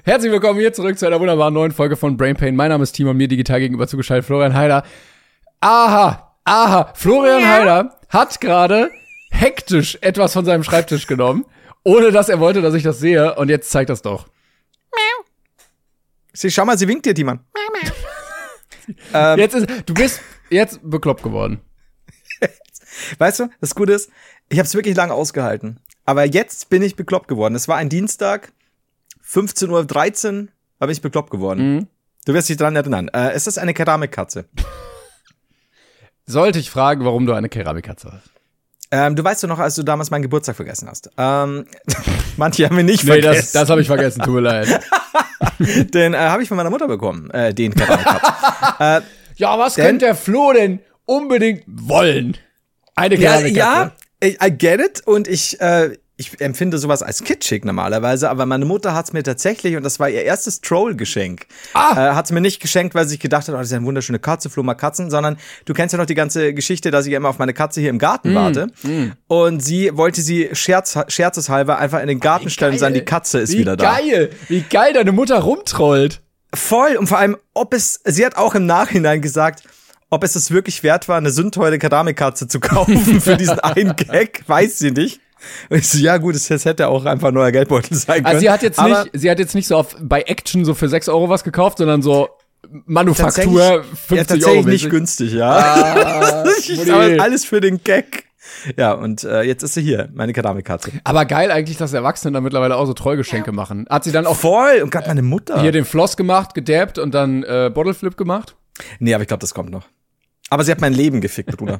Herzlich willkommen hier zurück zu einer wunderbaren neuen Folge von Brain Pain. Mein Name ist Timo und mir digital gegenüber zugeschaltet Florian Heider. Florian Heider hat gerade hektisch etwas von seinem Schreibtisch genommen, ohne dass er wollte, dass ich das sehe. Und jetzt zeigt das doch. Schau mal, sie winkt dir, Timon. Du bist jetzt bekloppt geworden. Weißt du, das Gute ist, ich habe es wirklich lange ausgehalten. Aber jetzt bin ich bekloppt geworden. Es war ein Dienstag, 15:13 Uhr, bin ich bekloppt geworden. Mhm. Du wirst dich dran erinnern. Es ist eine Keramikkatze. Sollte ich fragen, warum du eine Keramikkatze hast? Du weißt doch noch, als du damals meinen Geburtstag vergessen hast. Manche haben wir nicht vergessen. Nee, das habe ich vergessen, tut mir leid. Den habe ich von meiner Mutter bekommen, den Keramikkatze. Ja, was könnte der Flo denn unbedingt wollen? Eine Keramikkatze. Ja, I get it. Und ich empfinde sowas als kitschig normalerweise, aber meine Mutter hat's mir tatsächlich, und das war ihr erstes Troll-Geschenk, hat's mir nicht geschenkt, weil sie sich gedacht hat, das ist eine wunderschöne Katze, Flo mag Katzen, sondern du kennst ja noch die ganze Geschichte, dass ich immer auf meine Katze hier im Garten warte. Und sie wollte sie scherzeshalber einfach in den Garten stellen und sagen, die Katze ist wieder da. Wie geil deine Mutter rumtrollt. Voll, und vor allem, sie hat auch im Nachhinein gesagt, ob es wirklich wert war, eine sündteure Keramikkatze zu kaufen für diesen einen Gag, weiß sie nicht. Und ich so, ja gut, das hätte auch einfach ein neuer Geldbeutel sein können. Also sie hat jetzt nicht so bei Action so für 6 Euro was gekauft, sondern so Manufaktur 50 Euro. Ja, tatsächlich nicht günstig, ja. Aber alles für den Gag. Ja, und jetzt ist sie hier, meine Keramikkatze. Aber geil eigentlich, dass Erwachsene da mittlerweile auch so Trollgeschenke machen. Hat sie dann auch voll, und gerade meine Mutter. Hier den Floss gemacht, gedabbt und dann Bottle Flip gemacht? Nee, aber ich glaube, das kommt noch. Aber sie hat mein Leben gefickt, Bruder.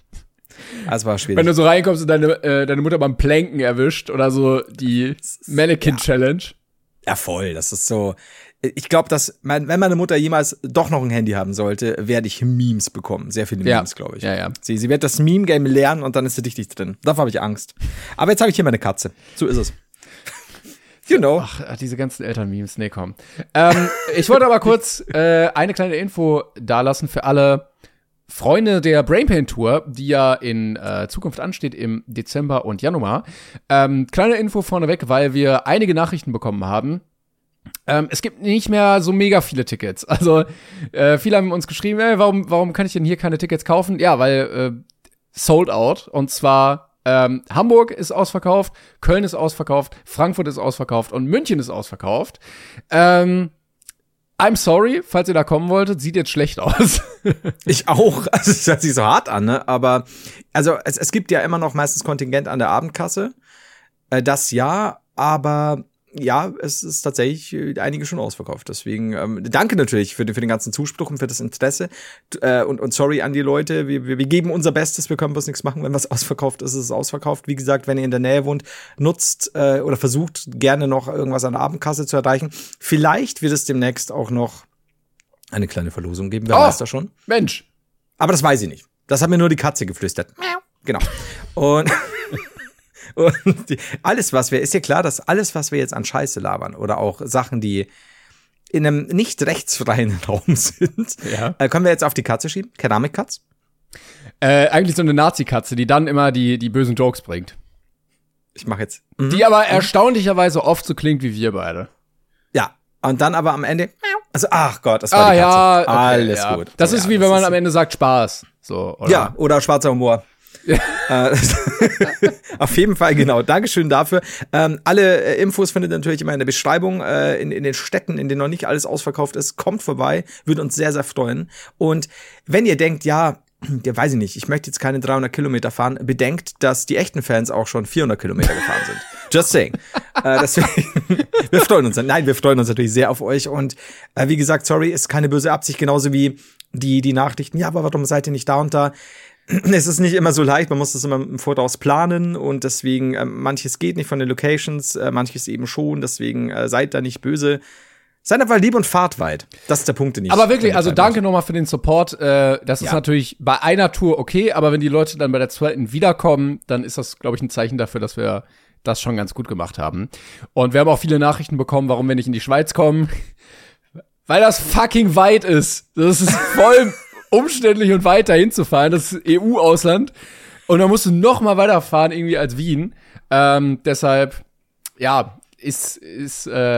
Das war schwierig. Wenn du so reinkommst und deine Mutter beim Planken erwischt oder so die Mannequin-Challenge. Ja, voll. Das ist so. Ich glaube, dass wenn meine Mutter jemals doch noch ein Handy haben sollte, werde ich Memes bekommen. Sehr viele Memes, glaube ich. Ja. Sie wird das Meme-Game lernen und dann ist sie richtig drin. Davor habe ich Angst. Aber jetzt habe ich hier meine Katze. So ist es. You know. Ach, diese ganzen Eltern-Memes. Nee, komm. Ich wollte aber kurz eine kleine Info dalassen für alle Freunde der Brain Pain Tour, die ja in Zukunft ansteht im Dezember und Januar. Kleine Info vorneweg, weil wir einige Nachrichten bekommen haben. Es gibt nicht mehr so mega viele Tickets. Also viele haben uns geschrieben, warum kann ich denn hier keine Tickets kaufen? Ja, weil sold out. Und zwar Hamburg ist ausverkauft, Köln ist ausverkauft, Frankfurt ist ausverkauft und München ist ausverkauft. I'm sorry, falls ihr da kommen wolltet, sieht jetzt schlecht aus. Ich auch. Also es hört sich so hart an, ne? Aber also es gibt ja immer noch meistens Kontingent an der Abendkasse. Das ja, aber ja, es ist tatsächlich einige schon ausverkauft. Deswegen danke natürlich für den ganzen Zuspruch und für das Interesse. Und sorry an die Leute. Wir geben unser Bestes. Wir können bloß nichts machen. Wenn was ausverkauft ist, ist es ausverkauft. Wie gesagt, wenn ihr in der Nähe wohnt, nutzt oder versucht gerne noch irgendwas an der Abendkasse zu erreichen. Vielleicht wird es demnächst auch noch eine kleine Verlosung geben. Wer weiß das schon? Mensch. Aber das weiß ich nicht. Das hat mir nur die Katze geflüstert. Genau. Und ist ja klar, dass alles, was wir jetzt an Scheiße labern oder auch Sachen, die in einem nicht rechtsfreien Raum sind, können wir jetzt auf die Katze schieben? Keramikkatze? Eigentlich so eine Nazi-Katze, die dann immer die bösen Jokes bringt. Ich mach jetzt. Die aber erstaunlicherweise oft so klingt wie wir beide. Ja, und dann aber am Ende, also ach Gott, das war die Katze. Ja, okay, alles gut. Das ist wie wenn man am Ende sagt Spaß. So, oder? Ja, oder schwarzer Humor. Auf jeden Fall, genau. Dankeschön dafür. Alle Infos findet ihr natürlich immer in der Beschreibung. In den Städten, in denen noch nicht alles ausverkauft ist, kommt vorbei. Würde uns sehr, sehr freuen. Und wenn ihr denkt, ja, weiß ich nicht, ich möchte jetzt keine 300 Kilometer fahren, bedenkt, dass die echten Fans auch schon 400 Kilometer gefahren sind. Just saying. Deswegen, wir freuen uns natürlich sehr auf euch. Und wie gesagt, sorry, ist keine böse Absicht, genauso wie die Nachrichten. Ja, aber warum seid ihr nicht da und da? Es ist nicht immer so leicht, man muss das immer im Voraus planen und deswegen, manches geht nicht von den Locations, manches eben schon, deswegen seid da nicht böse. Seid einfach lieb und fahrt weit. Das ist der Punkt, den ich. Aber wirklich, also danke nochmal für den Support. Das ist natürlich bei einer Tour okay, aber wenn die Leute dann bei der zweiten wiederkommen, dann ist das, glaube ich, ein Zeichen dafür, dass wir das schon ganz gut gemacht haben. Und wir haben auch viele Nachrichten bekommen, warum wir nicht in die Schweiz kommen. Weil das fucking weit ist. Das ist voll umständlich und weit dahin zu fahren. Das ist EU-Ausland. Und dann musst du noch mal weiterfahren irgendwie als Wien. Deshalb, ja, ist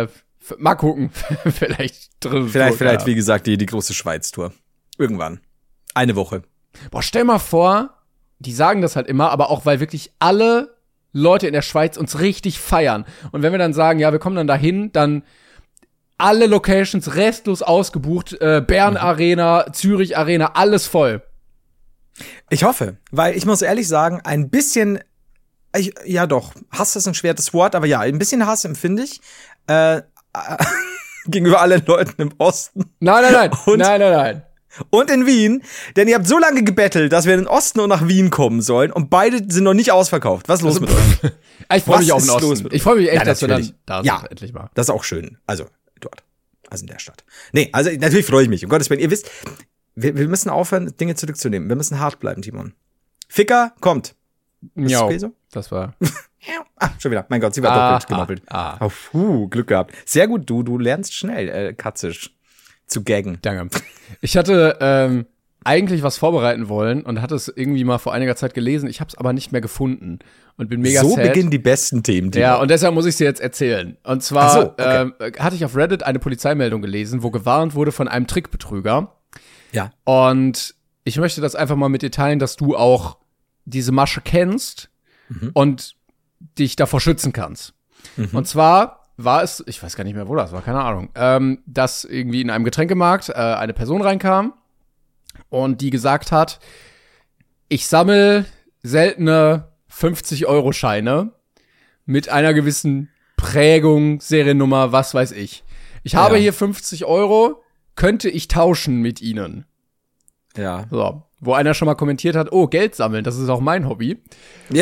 Mal gucken. Vielleicht drin. Vielleicht, wie gesagt, die große Schweiz-Tour. Irgendwann. Eine Woche. Boah, stell mal vor, die sagen das halt immer, aber auch, weil wirklich alle Leute in der Schweiz uns richtig feiern. Und wenn wir dann sagen, ja, wir kommen dann dahin, dann alle Locations restlos ausgebucht, Bern Arena, Zürich Arena, alles voll. Ich hoffe, weil ich muss ehrlich sagen, ein bisschen, ja doch, Hass ist ein schweres Wort, aber ja, ein bisschen Hass empfinde ich gegenüber allen Leuten im Osten. Nein. Nein. Und in Wien, denn ihr habt so lange gebettelt, dass wir in den Osten und nach Wien kommen sollen und beide sind noch nicht ausverkauft. Was ist los mit euch? Ich freue mich auf den Osten. Ich freue mich echt, dass wir dann da sind, endlich mal. Das ist auch schön. Also, dort. Also in der Stadt. Nee, also natürlich freue ich mich. Um Gottes Willen, ihr wisst, wir müssen aufhören, Dinge zurückzunehmen. Wir müssen hart bleiben, Timon. Ficker, kommt. Ja, okay so? Das war... schon wieder. Mein Gott, sie war doppelt gemoppelt. Glück gehabt. Sehr gut, du lernst schnell, katzisch zu gaggen. Danke. Ich hatte eigentlich was vorbereiten wollen und hatte es irgendwie mal vor einiger Zeit gelesen. Ich habe es aber nicht mehr gefunden und bin mega sad. So beginnen die besten Themen. Ja, und deshalb muss ich sie jetzt erzählen. Und zwar hatte ich auf Reddit eine Polizeimeldung gelesen, wo gewarnt wurde von einem Trickbetrüger. Ja. Und ich möchte das einfach mal mit dir teilen, dass du auch diese Masche kennst und dich davor schützen kannst. Und zwar war es, ich weiß gar nicht mehr, wo das war, keine Ahnung, dass irgendwie in einem Getränkemarkt eine Person reinkam und die gesagt hat, ich sammle seltene 50-Euro-Scheine mit einer gewissen Prägung, Seriennummer, was weiß ich. Ich habe hier 50 Euro, könnte ich tauschen mit ihnen? Ja. So, wo einer schon mal kommentiert hat, oh, Geld sammeln, das ist auch mein Hobby. Ja.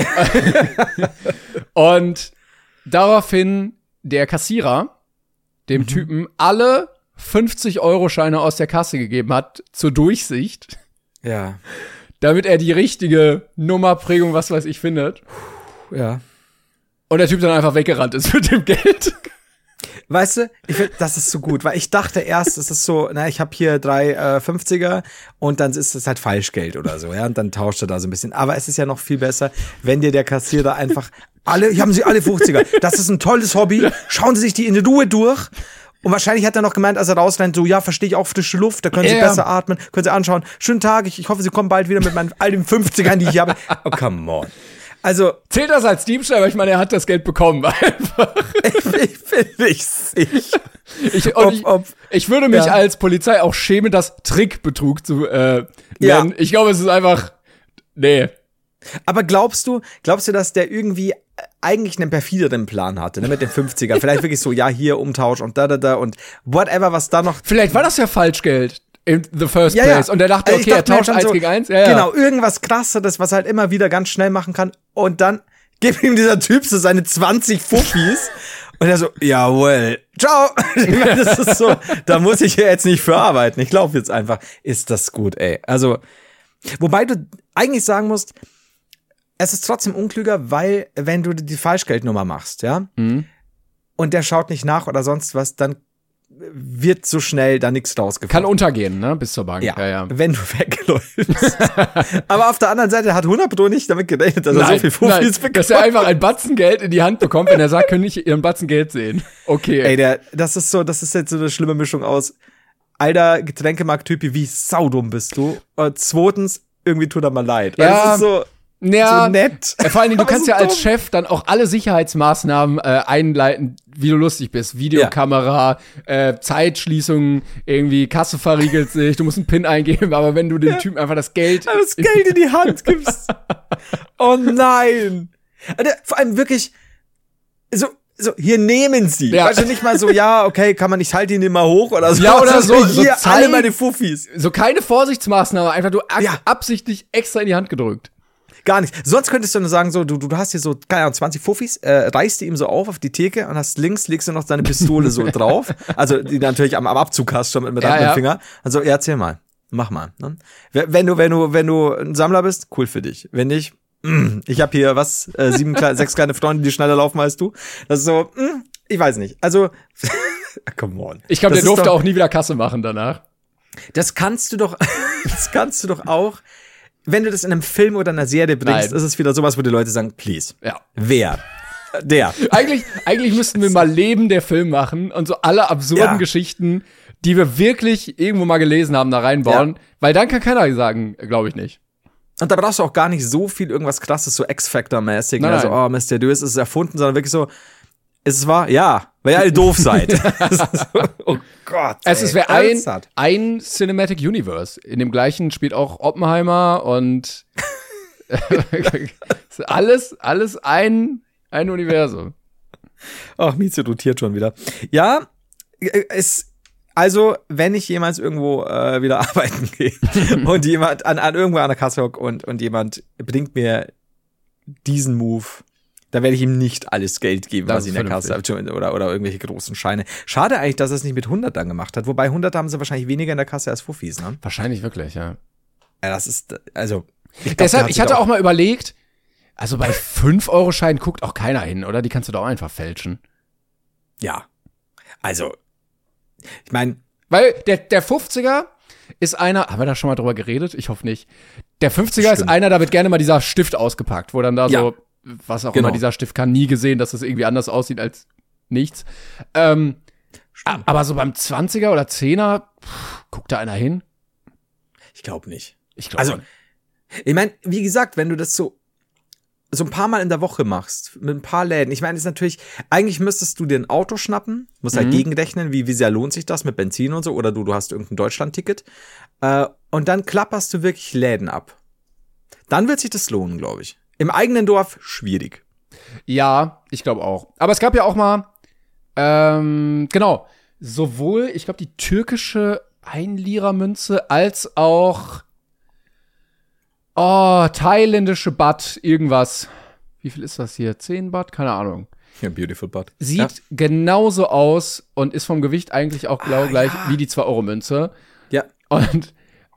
Und daraufhin der Kassierer dem Typen alle 50-Euro-Scheine aus der Kasse gegeben hat, zur Durchsicht. Ja. Damit er die richtige Nummerprägung, was weiß ich, findet. Ja. Und der Typ dann einfach weggerannt ist mit dem Geld. Weißt du, ich find, das ist so gut, weil ich dachte erst, es ist so, na, ich habe hier 3 50er und dann ist es halt Falschgeld oder so, ja, und dann tauscht er da so ein bisschen. Aber es ist ja noch viel besser, wenn dir der Kassierer einfach hier haben Sie alle 50er. Das ist ein tolles Hobby. Schauen Sie sich die in Ruhe durch. Und wahrscheinlich hat er noch gemeint, als er rausrennt, so, ja, verstehe ich auch frische Luft, da können Sie besser atmen, können Sie anschauen. Schönen Tag, ich hoffe, Sie kommen bald wieder mit meinen all den 50ern, die ich habe. Oh, come on. Also. Zählt das als Diebstahl? Aber ich meine, er hat das Geld bekommen, einfach. Ich bin nicht sicher. Ich würde mich als Polizei auch schämen, das Trickbetrug zu nennen. Ja. Ich glaube, es ist einfach, nee. Aber glaubst du, dass der irgendwie eigentlich einen perfideren Plan hatte, ne, mit den 50er? Vielleicht wirklich so, ja, hier Umtausch und da und whatever, was da noch. Vielleicht war das ja Falschgeld in the first place. Und er dachte, okay, er tauscht 1 gegen 1. Ja, genau, irgendwas Krasseres, was halt immer wieder ganz schnell machen kann. Und dann gibt ihm dieser Typ so seine 20 Fuffis. Und er so, jawohl, ciao. Ich meine, das ist so, da muss ich ja jetzt nicht für arbeiten. Ich glaube jetzt einfach, ist das gut, ey. Also, wobei du eigentlich sagen musst, es ist trotzdem unklüger, weil, wenn du die Falschgeldnummer machst, ja, und der schaut nicht nach oder sonst was, dann wird so schnell da nichts rausgefunden. Kann untergehen, ne, bis zur Bank. Ja. Wenn du wegläufst. Aber auf der anderen Seite hat 100% nicht damit gerechnet, dass er so viel Fuffis bekommt. Dass er einfach ein Batzen Geld in die Hand bekommt, wenn er sagt, können ich ihren Batzen Geld sehen. Okay. Ey, das ist jetzt so eine schlimme Mischung aus, alter Getränkemarkt-Typi, wie saudumm bist du? Und zweitens, irgendwie tut er mal leid. Ja. Das ist so nett. Vor allen Dingen, du kannst so ja als Chef dann auch alle Sicherheitsmaßnahmen einleiten, wie du lustig bist. Videokamera, Zeitschließung, irgendwie Kasse verriegelt sich, du musst einen PIN eingeben, aber wenn du dem Typen einfach das Geld in die Hand gibst. Oh nein. Vor allem wirklich so, hier nehmen Sie. Ja. Weißt du, nicht mal so, ja, okay, kann man nicht, halt ihn immer hoch oder so. Ja, oder so. Hier, alle meine Fuffis. So keine Vorsichtsmaßnahme, einfach du absichtlich extra in die Hand gedrückt. Gar nicht. Sonst könntest du nur sagen, so, du hast hier so, keine Ahnung, 20 Fuffis, reißt die ihm so auf die Theke und hast links, legst du noch deine Pistole so drauf. Also, die natürlich am Abzug hast schon mit anderen Finger. Also, ja, erzähl mal. Mach mal. Ne? Wenn du ein Sammler bist, cool für dich. Wenn nicht, ich habe hier 6 kleine Freunde, die schneller laufen als du. Das ist so, ich weiß nicht. Also, come on. Ich glaube, der durfte auch nie wieder Kasse machen danach. Das kannst du doch auch. Wenn du das in einem Film oder einer Serie bringst, ist es wieder sowas, wo die Leute sagen, please. Ja. Wer? Eigentlich müssten wir mal Leben der Film machen und so alle absurden Geschichten, die wir wirklich irgendwo mal gelesen haben, da reinbauen. Weil dann kann keiner sagen, glaube ich nicht. Und da brauchst du auch gar nicht so viel irgendwas Krasses, so X-Factor-mäßig. Nein. Also, oh, mysteriös ist es erfunden, sondern wirklich so, ist es wahr? Ja, weil ihr alle doof seid. Oh Gott. Es wäre ein Cinematic Universe. In dem gleichen spielt auch Oppenheimer und alles ein Universum. Ach, Mieze rotiert schon wieder. Ja, also, wenn ich jemals irgendwo wieder arbeiten gehe und jemand irgendwo an der Kasse hockt und jemand bringt mir diesen Move, da werde ich ihm nicht alles Geld geben, was ich in der Kasse habe oder irgendwelche großen Scheine. Schade eigentlich, dass er es nicht mit 100 dann gemacht hat. Wobei 100 haben sie wahrscheinlich weniger in der Kasse als Fuffis, ne? Wahrscheinlich wirklich, ja. Ja, das ist, also. Deshalb, ich hatte auch mal überlegt, also bei 5-Euro-Scheinen guckt auch keiner hin, oder? Die kannst du doch auch einfach fälschen. Ja. Also, ich meine. Weil der 50er ist einer, haben wir da schon mal drüber geredet? Ich hoffe nicht. Der 50er ist einer, da wird gerne mal dieser Stift ausgepackt, wo dann da so, was auch immer dieser Stift kann, nie gesehen, dass es irgendwie anders aussieht als nichts. Aber so beim 20er oder 10er, guckt da einer hin? Ich glaube nicht. Ich glaube nicht. Ich meine, wie gesagt, wenn du das so ein paar Mal in der Woche machst, mit ein paar Läden. Ich meine, ist natürlich, eigentlich müsstest du dir ein Auto schnappen, musst halt gegenrechnen, wie sehr lohnt sich das mit Benzin und so, oder du hast irgendein Deutschland-Ticket. Und dann klapperst du wirklich Läden ab. Dann wird sich das lohnen, glaube ich. Im eigenen Dorf schwierig. Ja, ich glaube auch. Aber es gab ja auch mal, genau, sowohl, ich glaube, die türkische 1-Lira-Münze als auch thailändische Baht, irgendwas. Wie viel ist das hier? 10 Baht? Keine Ahnung. Ja, Beautiful Baht. Sieht genauso aus und ist vom Gewicht eigentlich auch genau gleich wie die 2-Euro-Münze. Ja. Und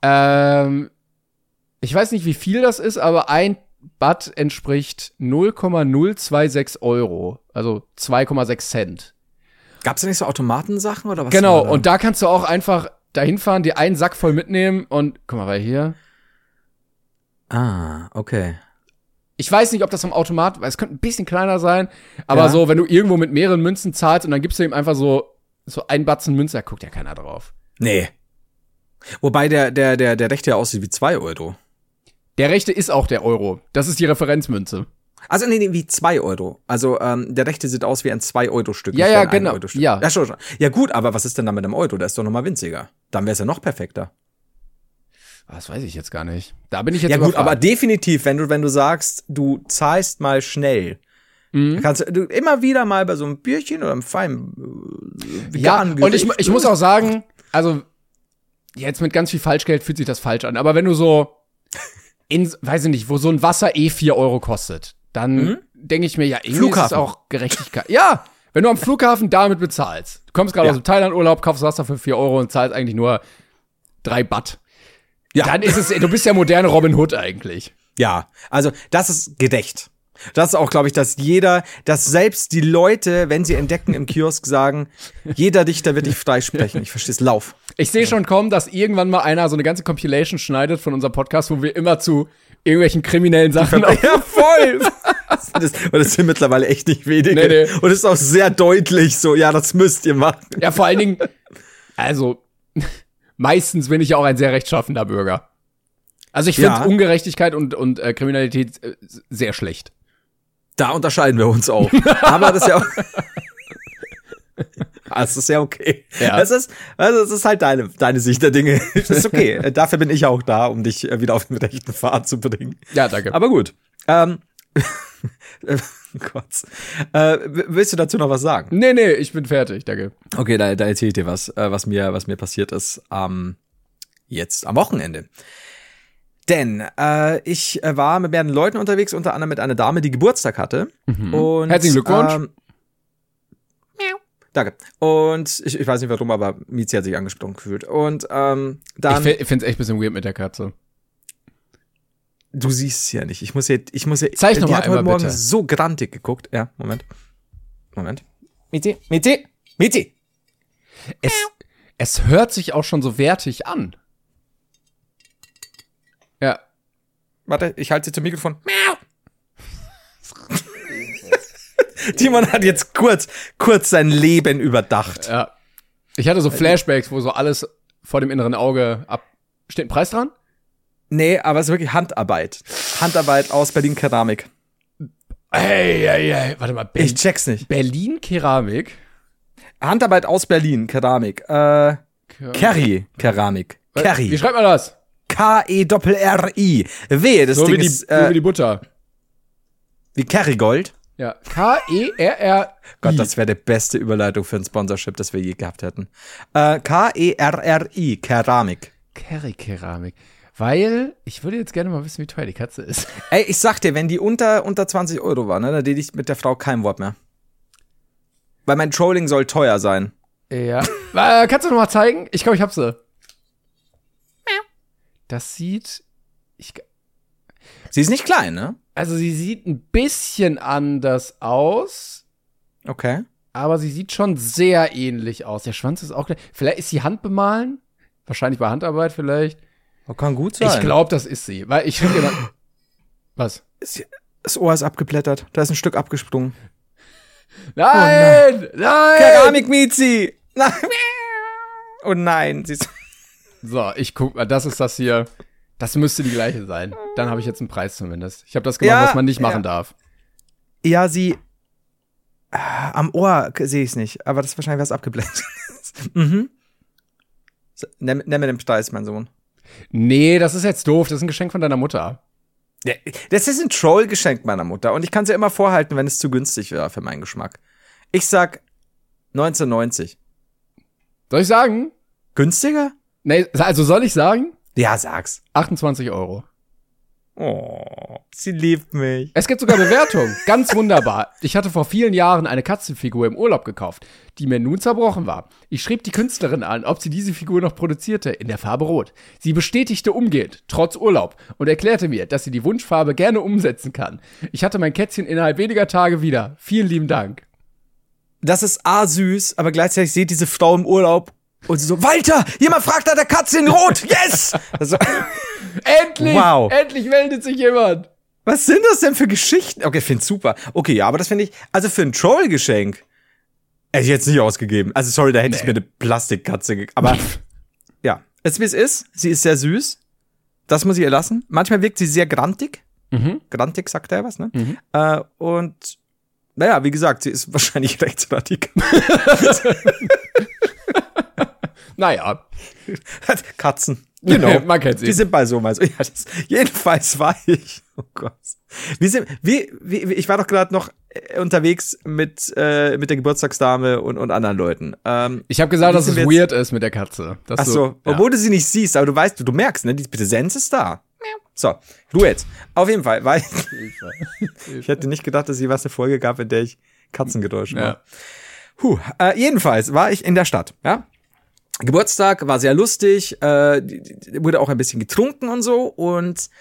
ich weiß nicht, wie viel das ist, aber ein Baht entspricht 0,026 Euro. Also 2,6 Cent. Gab's da nicht so Automatensachen oder was? Genau, und da kannst du auch einfach dahin fahren, dir einen Sack voll mitnehmen und guck mal, weil hier. Ah, okay. Ich weiß nicht, ob das am Automat, weil es könnte ein bisschen kleiner sein, aber so, wenn du irgendwo mit mehreren Münzen zahlst und dann gibst du ihm einfach so einen Batzen Münze, da guckt ja keiner drauf. Nee. Wobei der rechte ja aussieht wie 2 Euro. Der rechte ist auch der Euro. Das ist die Referenzmünze. Also nee, wie 2 Euro. Also der rechte sieht aus wie ein 2-Euro-Stück. Ja, genau. Ja, schon. Ja gut, aber was ist denn da mit einem Euro? Der ist doch noch mal winziger. Dann wäre es ja noch perfekter. Das weiß ich jetzt gar nicht. Da bin ich jetzt ja gut, überfragt. aber definitiv, wenn du sagst, du zahlst mal schnell, kannst du immer wieder mal bei so einem Bierchen oder einem feinen veganen Gericht. Und ich muss auch sagen, also jetzt mit ganz viel Falschgeld fühlt sich das falsch an, aber wenn du so weiß ich nicht, wo so ein Wasser 4 Euro kostet, dann denke ich mir, ja, irgendwie ist es auch Gerechtigkeit. Ja, wenn du am Flughafen damit bezahlst. Du kommst gerade aus dem Thailand-Urlaub, kaufst Wasser für 4 Euro und zahlst eigentlich nur 3 Baht. Ja. Dann ist es, du bist ja moderne Robin Hood eigentlich. Ja, also das ist gerecht. Das ist auch, glaube ich, dass selbst die Leute, wenn sie entdecken im Kiosk, sagen, jeder Dichter wird dich freisprechen. Ich versteh's, lauf. Ich sehe schon kommen, dass irgendwann mal einer so eine ganze Compilation schneidet von unserem Podcast, wo wir immer zu irgendwelchen kriminellen Sachen ja, voll. Und das sind mittlerweile echt nicht wenige. Nee. Und es ist auch sehr deutlich so, ja, das müsst ihr machen. Ja, vor allen Dingen, also meistens bin ich ja auch ein sehr rechtschaffender Bürger. Also ich finde Ungerechtigkeit und Kriminalität sehr schlecht. Da unterscheiden wir uns auch. Aber das ist ja auch das ist ja okay. Ja. Es ist halt deine Sicht der Dinge. Das ist okay. Dafür bin ich auch da, um dich wieder auf den rechten Pfad zu bringen. Ja, danke. Aber gut. Gott. Willst du dazu noch was sagen? Nee, ich bin fertig, danke. Okay, da erzähle ich dir was mir passiert ist jetzt am Wochenende. Denn ich war mit mehreren Leuten unterwegs, unter anderem mit einer Dame, die Geburtstag hatte. Und, herzlichen Glückwunsch. Danke. Und ich weiß nicht warum, aber Mizi hat sich angesprochen gefühlt. Und dann. Ich find's echt ein bisschen weird mit der Katze. Du siehst es ja nicht. Ich muss ja. Zeig noch mal hat heute Morgen bitte. so grantig geguckt. Ja, Moment. Mizi. Es hört sich auch schon so wertig an. Ja. Warte, ich halte sie zum Mikrofon. Timon hat jetzt kurz sein Leben überdacht. Ja. Ich hatte so Flashbacks, wo so alles vor dem inneren Auge Steht ein Preis dran? Nee, aber es ist wirklich Handarbeit. Handarbeit aus Berlin-Keramik. Ey. Warte mal. Ich check's nicht. Berlin-Keramik? Handarbeit aus Berlin, Keramik. Kerry-Keramik. Kerry. Wie schreibt man das? K-E-R-R-I. Wehe, das So Ding wie ist wie die Butter. wie Kerrygold. Ja. K-E-R-R-I. Gott, das wäre die beste Überleitung für ein Sponsorship, das wir je gehabt hätten. K-E-R-R-I. Keramik. Kerry-Keramik. Weil, ich würde jetzt gerne mal wissen, wie teuer die Katze ist. Ey, ich sag dir, wenn die unter 20 € war, ne, dann rede ich mit der Frau kein Wort mehr. Weil mein Trolling soll teuer sein. Ja. Kannst du noch mal zeigen? Ich glaube, ich hab sie. Das sieht... Sie ist nicht klein, ne? Also sie sieht ein bisschen anders aus, Okay. aber sie sieht schon sehr ähnlich aus. Der Schwanz ist auch gleich. Vielleicht ist sie handbemalen? Wahrscheinlich bei Handarbeit vielleicht. Kann gut sein. Ich glaube, das ist sie. Weil ich finde immer... Was? Das Ohr ist abgeblättert. Da ist ein Stück abgesprungen. Nein! Nein! Keramik-Mizi! Nein. Oh nein. Sie ist So, ich guck mal, das ist das hier. Das müsste die gleiche sein. Dann habe ich jetzt einen Preis zumindest. Ich habe das gemacht, was man nicht machen darf. Ja, sie. Am Ohr sehe ich es nicht, aber das ist wahrscheinlich was abgeblendet. Mhm. So, nimm mir den Preis, mein Sohn. Nee, das ist jetzt doof. Das ist ein Geschenk von deiner Mutter. Ja, das ist ein Troll-Geschenk meiner Mutter und ich kann es ja immer vorhalten, wenn es zu günstig wäre für meinen Geschmack. Ich sag 1990. Soll ich sagen? Günstiger? Nee, also soll ich sagen? Ja, sag's. 28 €. Oh, sie liebt mich. Es gibt sogar Bewertungen. Ganz wunderbar. Ich hatte vor vielen Jahren eine Katzenfigur im Urlaub gekauft, die mir nun zerbrochen war. Ich schrieb die Künstlerin an, ob sie diese Figur noch produzierte, in der Farbe Rot. Sie bestätigte umgehend, trotz Urlaub, und erklärte mir, dass sie die Wunschfarbe gerne umsetzen kann. Ich hatte mein Kätzchen innerhalb weniger Tage wieder. Vielen lieben Dank. Das ist süß, aber gleichzeitig sieht diese Frau im Urlaub und sie so, Walter, jemand fragt nach der Katze in Rot, yes! Also, Endlich! Wow. Endlich meldet sich jemand! was sind das denn für Geschichten? Okay, ich find's super. Okay, ja, aber das finde ich, also für ein Troll-Geschenk hätte ich jetzt nicht ausgegeben. Also sorry, da hätte ich mir eine Plastikkatze gegeben. Aber ja, es wie es ist. Sie ist sehr süß. Das muss ich ihr lassen. Manchmal wirkt sie sehr grantig. Mhm. Grantig sagt er was, ne? Mhm. Und naja, wie gesagt, sie ist wahrscheinlich rechtsradikal. Naja. Katzen. Genau. Man kennt sie. Die sind bei so mal so. Ja, jedenfalls war ich. Oh Gott. Ich war doch gerade noch unterwegs mit der Geburtstagsdame und anderen Leuten. Ich habe gesagt, dass es weird ist mit der Katze. Ach so, obwohl du sie nicht siehst, aber du merkst, ne, die Präsenz ist da. So, du jetzt. Auf jeden Fall, weil ich hätte nicht gedacht, dass es eine Folge gab, in der ich Katzengeräusche mache. Jedenfalls war ich in der Stadt, ja. Geburtstag war sehr lustig, wurde auch ein bisschen getrunken und so und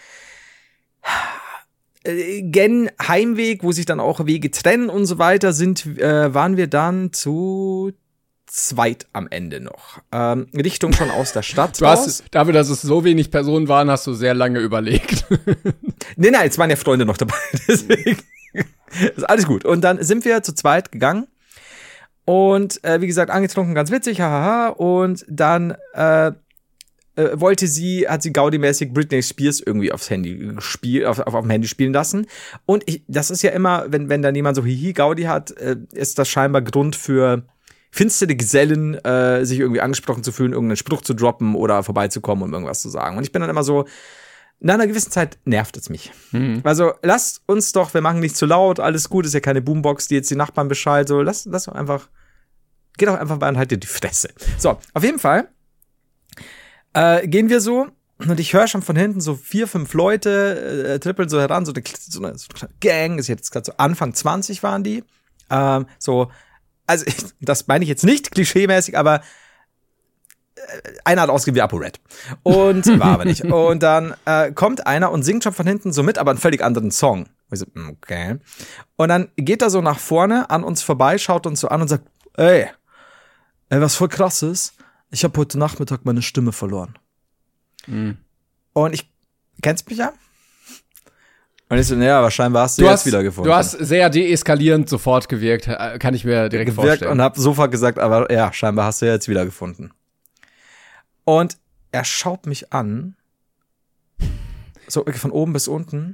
gen Heimweg, wo sich dann auch Wege trennen und so weiter, waren wir dann zu zweit am Ende noch. Richtung schon aus der Stadt raus. Dafür, dass es so wenig Personen waren, hast du sehr lange überlegt. Nee, es waren ja Freunde noch dabei, deswegen ist alles gut. Und dann sind wir zu zweit gegangen. Und wie gesagt, angetrunken, ganz witzig, hahaha. Und dann hat sie Gaudi-mäßig Britney Spears irgendwie aufs Handy auf dem Handy spielen lassen. Und das ist ja immer, wenn dann jemand so Hihi Gaudi hat, ist das scheinbar Grund für finstere Gesellen, sich irgendwie angesprochen zu fühlen, irgendeinen Spruch zu droppen oder vorbeizukommen, um irgendwas zu sagen. Und ich bin dann immer so, nach einer gewissen Zeit nervt es mich. Mhm. Also lasst uns doch, wir machen nicht zu laut, alles gut, ist ja keine Boombox, die jetzt die Nachbarn Bescheid, so lass doch einfach, geh doch einfach mal und halt dir die Fresse. So, auf jeden Fall gehen wir so und ich höre schon von hinten so 4, 5 Leute trippeln so heran, so eine Gang, ist jetzt gerade so Anfang 20 waren die, so, also das meine ich jetzt nicht klischeemäßig, aber einer hat ausgegeben wie ApoRed. Und war aber nicht. Und dann kommt einer und singt schon von hinten so mit, aber einen völlig anderen Song. Und ich so, okay. Und dann geht er so nach vorne an uns vorbei, schaut uns so an und sagt, ey, was voll krass ist, ich habe heute Nachmittag meine Stimme verloren. Mhm. Und kennst mich ja? Und ich so, naja, aber scheinbar hast du jetzt wieder gefunden. Du hast sehr deeskalierend sofort gewirkt, kann ich mir direkt vorstellen. Und hab sofort gesagt, aber ja, scheinbar hast du jetzt wieder gefunden. Und er schaut mich an, so von oben bis unten,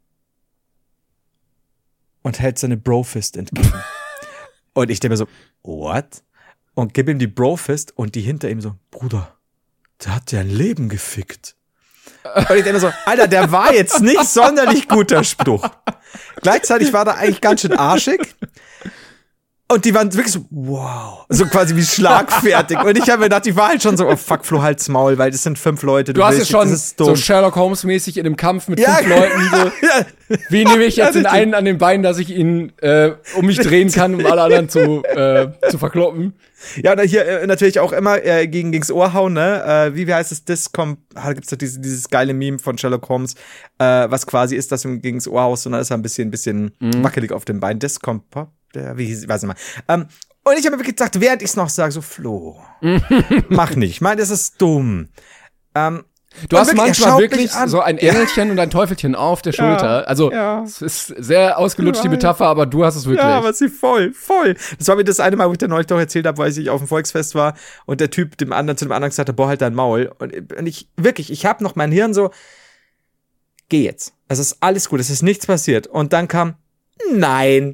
und hält seine Brofist entgegen. Und ich denke mir so, what? Und gib ihm die Brofist und die hinter ihm so, Bruder, der hat dir ein Leben gefickt. Und ich denke mir so, Alter, der war jetzt nicht sonderlich guter Spruch. Gleichzeitig war der eigentlich ganz schön arschig. Und die waren wirklich so, wow. So quasi wie schlagfertig. Und ich habe mir gedacht, die war halt schon so, oh fuck, Flo, halt's Maul, weil das sind 5 Leute. Du hast es schon so Sherlock Holmes-mäßig in einem Kampf mit 5 Leuten. So. Ja. Wie nehme ich jetzt den einen an den Beinen, dass ich ihn um mich drehen kann, um alle anderen zu verkloppen? Ja, und hier natürlich auch immer gegens Ohr hauen, ne? Wie heißt es? Gibt's doch dieses geile Meme von Sherlock Holmes, was quasi ist, dass du ihm gegens Ohr haust und dann ist er ein bisschen wackelig auf dem Bein. Weiß ich mal. Und ich habe mir wirklich gesagt, während ich es noch sage, so, Flo, mach nicht. Ich meine, das ist dumm. Du hast manchmal wirklich so ein Engelchen und ein Teufelchen auf der Schulter. Also, es ist sehr ausgelutscht, die Metapher, aber du hast es wirklich. Ja, aber sie voll. Das war mir das eine Mal, wo ich dir neulich doch erzählt habe, weil ich auf dem Volksfest war und der Typ zu dem anderen gesagt hat, boah, halt dein Maul. Und ich habe noch mein Hirn so, geh jetzt. Es ist alles gut, es ist nichts passiert. Und dann kam, nein.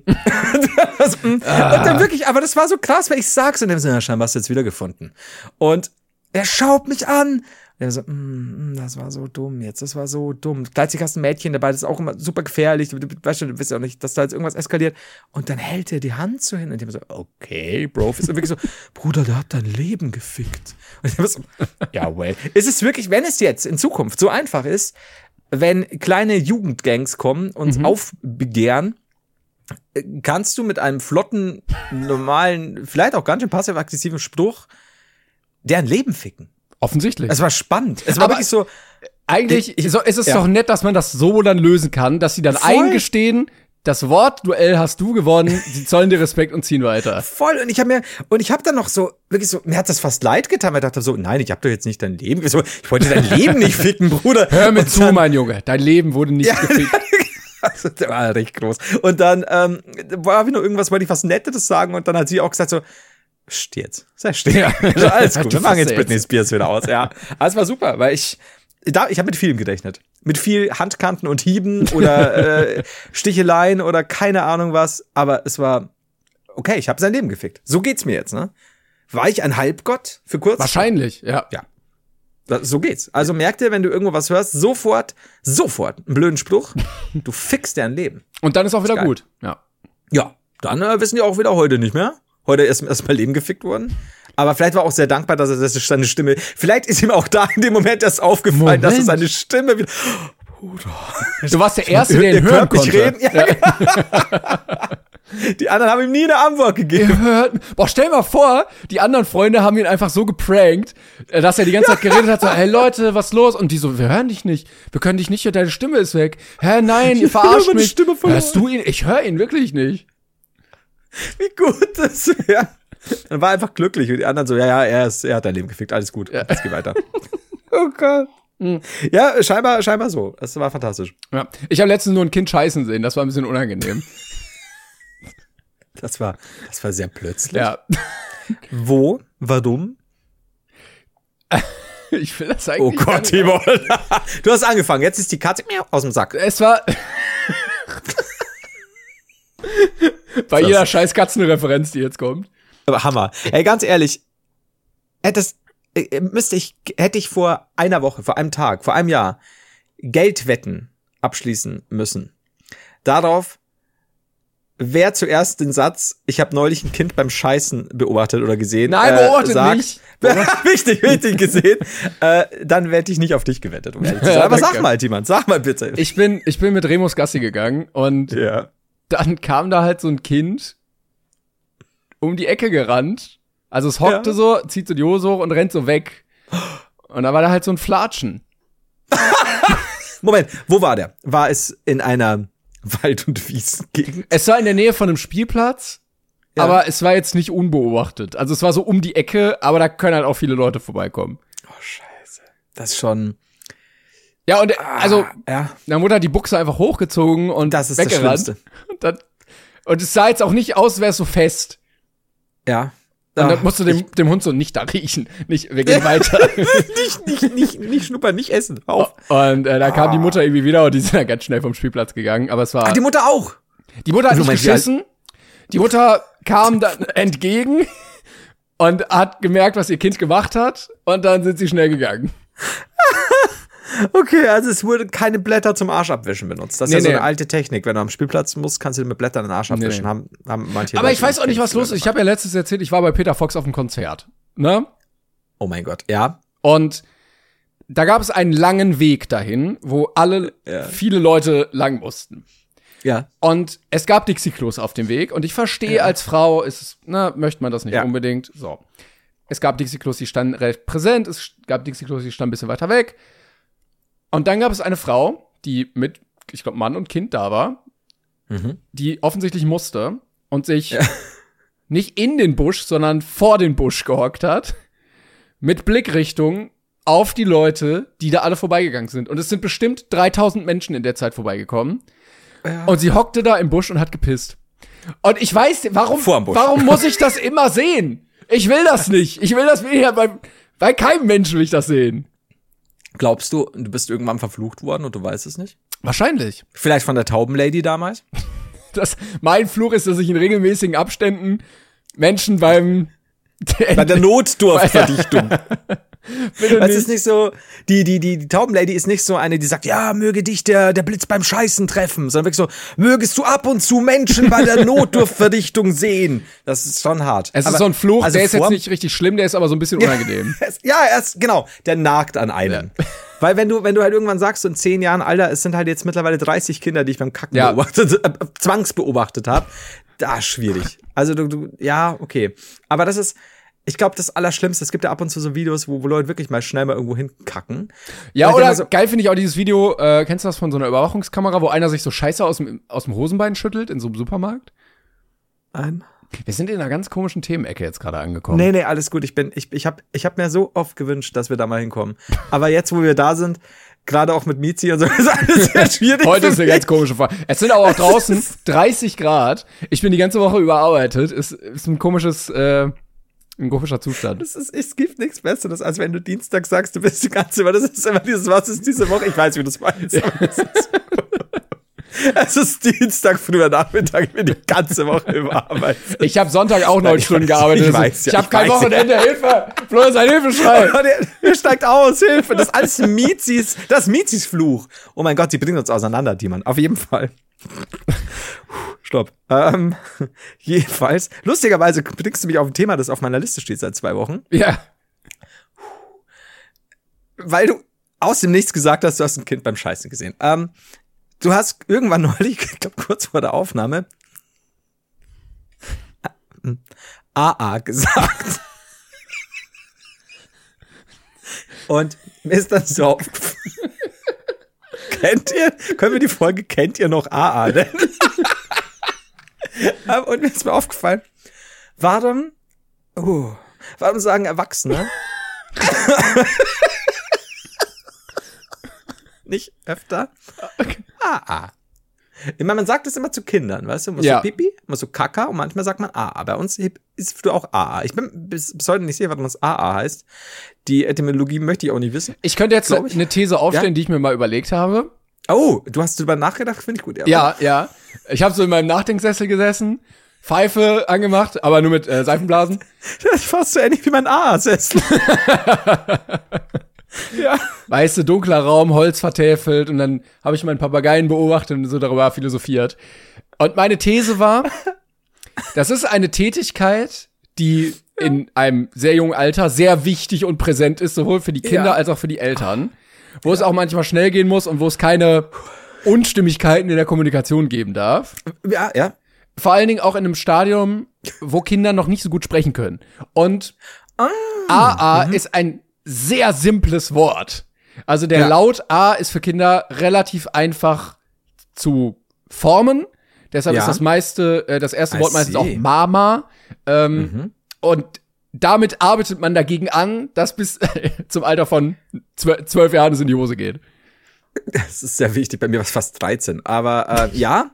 Und dann wirklich, aber das war so krass, weil ich sag's und dem so, ja, scheinbar hast du jetzt wiedergefunden. Und er schaut mich an. Und er so, das war so dumm jetzt, das war so dumm. Gleichzeitig hast du ein Mädchen dabei, das ist auch immer super gefährlich. Du weißt ja auch nicht, dass da jetzt irgendwas eskaliert. Und dann hält er die Hand so hin und ich so, okay, Bro. Ist wirklich so, Bruder, der hat dein Leben gefickt. Und ich so, ja, well. Ist es wirklich, wenn es jetzt in Zukunft so einfach ist, wenn kleine Jugendgangs kommen und aufbegehren, kannst du mit einem flotten, normalen, vielleicht auch ganz schön passiv-aggressiven Spruch deren Leben ficken. Offensichtlich. Es war spannend. Es war wirklich so. Eigentlich ist es doch nett, dass man das so dann lösen kann, dass sie dann eingestehen, das Wortduell hast du gewonnen, sie zollen dir Respekt und ziehen weiter. Voll. Und ich habe dann noch so, wirklich so, mir hat das fast leid getan, weil ich dachte so, nein, ich habe doch jetzt nicht dein Leben. Ich wollte dein Leben nicht ficken, Bruder. Hör mir zu, mein Junge. Dein Leben wurde nicht gefickt. Also, der war richtig groß. Und dann war wie noch irgendwas, wollte ich was Nettes sagen und dann hat sie auch gesagt so, steh jetzt. Sei still. Ja. Also, alles gut. Wir machen jetzt Britney Spears wieder aus. Ja. Aber es war super, weil ich habe mit vielem gerechnet. Mit viel Handkanten und Hieben oder Sticheleien oder keine Ahnung was. Aber es war okay, ich habe sein Leben gefickt. So geht's mir jetzt, ne? War ich ein Halbgott für kurz? Wahrscheinlich, ja. Ja. So geht's. Also merk dir, wenn du irgendwo was hörst, sofort einen blöden Spruch. Du fickst deren Leben. Und dann ist auch wieder gut. Ja. Ja, dann wissen die auch wieder heute nicht mehr. Heute ist mal Leben gefickt worden. Aber vielleicht war auch sehr dankbar, dass er seine Stimme, vielleicht ist ihm auch da in dem Moment erst aufgefallen, dass er seine Stimme wieder, Bruder. Du warst der Erste, der ihn hören konnte. Reden. Ja. Die anderen haben ihm nie eine Antwort gegeben. Boah, stell mal vor, die anderen Freunde haben ihn einfach so geprankt, dass er die ganze Zeit geredet hat, so, hey Leute, was los? Und die so, wir hören dich nicht. Wir können dich nicht hören, deine Stimme ist weg. Hä, nein, ihr verarscht mich. Hörst du ihn? Ich höre ihn wirklich nicht. Wie gut das wäre. Dann war einfach glücklich und die anderen so, ja, er hat dein Leben gefickt, alles gut, jetzt geh weiter. Oh Gott. Ja, scheinbar so. Das war fantastisch. Ja. Ich habe letztens nur ein Kind scheißen sehen, das war ein bisschen unangenehm. Das war sehr plötzlich. Ja. Wo? Warum? Ich will das eigentlich. Oh Gott, Timo. Du hast angefangen, jetzt ist die Katze aus dem Sack. Es war bei jeder scheiß Katzenreferenz, die jetzt kommt. Aber Hammer. Ey, ganz ehrlich, hätte ich vor einer Woche, vor einem Tag, vor einem Jahr Geldwetten abschließen müssen. Darauf, wer zuerst den Satz, ich habe neulich ein Kind beim Scheißen beobachtet oder gesehen, beobachtet nicht. Wichtig gesehen, dann hätte ich nicht auf dich gewettet. Aber sag mal, Timon, sag mal bitte. Ich bin mit Remus Gassi gegangen und dann kam da halt so ein Kind um die Ecke gerannt. Also es hockte so, zieht so die Hose hoch und rennt so weg. Und da war da halt so ein Flatschen. Moment, wo war der? War es in einer Wald- und Wiesengegend? Es war in der Nähe von einem Spielplatz, aber es war jetzt nicht unbeobachtet. Also es war so um die Ecke, aber da können halt auch viele Leute vorbeikommen. Oh, scheiße. Das ist schon Ja, und also, ja. dann wurde halt die Buchse einfach hochgezogen und Das ist weggerannt. das Schlimmste. Und es sah jetzt auch nicht aus, wäre es so fest. Ja. Und dann musst du dem Hund so nicht da riechen. Wir gehen weiter. nicht schnuppern, nicht essen. Auf. Und da kam die Mutter irgendwie wieder und die sind dann ganz schnell vom Spielplatz gegangen. Aber es war. Die Mutter auch. Die Mutter hat Also nicht geschissen. Die Mutter kam dann entgegen und hat gemerkt, was ihr Kind gemacht hat. Und dann sind sie schnell gegangen. Okay, also es wurde keine Blätter zum Arsch abwischen benutzt. Das ist Nee, ja so nee. eine alte Technik. Wenn du am Spielplatz musst, kannst du mit Blättern den Arsch abwischen. Nee. Haben manche Aber Leute ich weiß auch nicht, was los ist. Ich habe ja letztens erzählt, ich war bei Peter Fox auf dem Konzert. Ne? Oh mein Gott, ja. Und da gab es einen langen Weg dahin, wo viele Leute lang mussten. Ja. Und es gab Dixie-Klos auf dem Weg. Und ich verstehe, als Frau möchte man das nicht unbedingt. So. Es gab Dixie-Klos, die standen recht präsent. Es gab Dixie-Klos, die standen ein bisschen weiter weg. Und dann gab es eine Frau, die mit, ich glaube, Mann und Kind da war, die offensichtlich musste und sich nicht in den Busch, sondern vor den Busch gehockt hat, mit Blickrichtung auf die Leute, die da alle vorbeigegangen sind. Und es sind bestimmt 3000 Menschen in der Zeit vorbeigekommen. Ja. Und sie hockte da im Busch und hat gepisst. Und ich weiß, warum muss ich das immer sehen? Ich will das nicht. Ich will das bei keinem Menschen will ich das sehen. Glaubst du, du bist irgendwann verflucht worden und du weißt es nicht? Wahrscheinlich. Vielleicht von der Taubenlady damals? Mein Fluch ist, dass ich in regelmäßigen Abständen Menschen bei der Notdurftverdichtung. Es ist nicht so, die Taubenlady ist nicht so eine, die sagt, ja, möge dich der Blitz beim Scheißen treffen, sondern wirklich so, mögest du ab und zu Menschen bei der Notdurftverdichtung sehen. Das ist schon hart. Es ist so ein Fluch, also der ist jetzt nicht richtig schlimm, der ist aber so ein bisschen unangenehm. Genau, der nagt an einem. Ja. Weil wenn du halt irgendwann sagst, so in 10 Jahren, Alter, es sind halt jetzt mittlerweile 30 Kinder, die ich beim Kacken zwangsbeobachtet habe, da schwierig. Also ja, okay. Aber das ist, ich glaube, das Allerschlimmste, es gibt ja ab und zu so Videos, wo Leute wirklich mal schnell mal irgendwo hinkacken. Ja, oder geil finde ich auch dieses Video, kennst du das von so einer Überwachungskamera, wo einer sich so Scheiße aus dem Hosenbein schüttelt in so einem Supermarkt? Nein. Wir sind in einer ganz komischen Themenecke jetzt gerade angekommen. Nee, alles gut. Ich hab mir so oft gewünscht, dass wir da mal hinkommen. Aber jetzt, wo wir da sind, gerade auch mit Mizi und so, ist alles sehr schwierig. Heute ist eine ganz komische Frage. Es sind aber auch draußen 30 Grad. Ich bin die ganze Woche überarbeitet. Ist ein komischer Zustand. Es gibt nichts Besseres, als wenn du Dienstag sagst, du bist die ganze Woche. Das ist immer dieses, was ist diese Woche? Ich weiß, wie du es meinst. Ja. Es ist Dienstag, früher Nachmittag, ich bin die ganze Woche überarbeitet. Ich habe Sonntag auch 9 Stunden gearbeitet. Ich habe kein Wochenende, Hilfe! Flo ist ein Hilfeschrei. Der steigt aus, Hilfe. Das ist alles Mizis Fluch. Oh mein Gott, die bringen uns auseinander, die Mann. Auf jeden Fall. Stopp. Jedenfalls, lustigerweise bringst du mich auf ein Thema, das auf meiner Liste steht seit 2 Wochen. Ja. Weil du aus dem Nichts gesagt hast, du hast ein Kind beim Scheißen gesehen. Du hast irgendwann neulich, ich glaube kurz vor der Aufnahme, AA gesagt. Und mir ist dann so aufgefallen. Können wir die Folge Kennt ihr noch AA nennen? Und mir ist mir aufgefallen, warum sagen Erwachsene nicht öfter AA? Ich meine, man sagt es immer zu Kindern, weißt du? Man muss so Pipi, man muss so Kaka und manchmal sagt man AA. Bei uns ist du auch AA. Ich bin bis heute nicht sicher, was das AA heißt. Die Etymologie möchte ich auch nicht wissen. Ich könnte jetzt eine These aufstellen, die ich mir mal überlegt habe. Oh, du hast darüber nachgedacht? Finde ich gut. Ja. Ich habe so in meinem Nachdenksessel gesessen, Pfeife angemacht, aber nur mit Seifenblasen. Das ist fast so ähnlich wie mein AA-Sessel. Ja. Weißt du, dunkler Raum, Holz vertäfelt und dann habe ich meinen Papageien beobachtet und so darüber philosophiert. Und meine These war, das ist eine Tätigkeit, die in einem sehr jungen Alter sehr wichtig und präsent ist, sowohl für die Kinder als auch für die Eltern. Wo es auch manchmal schnell gehen muss und wo es keine Unstimmigkeiten in der Kommunikation geben darf. Ja. Vor allen Dingen auch in einem Stadium, wo Kinder noch nicht so gut sprechen können. Und AA ist ein sehr simples Wort. Also der Laut A ist für Kinder relativ einfach zu formen. Deshalb ist das erste Wort meistens auch Mama. Und damit arbeitet man dagegen an, dass bis zum Alter von 12 Jahren es in die Hose geht. Das ist sehr wichtig. Bei mir war es fast 13. Aber ja.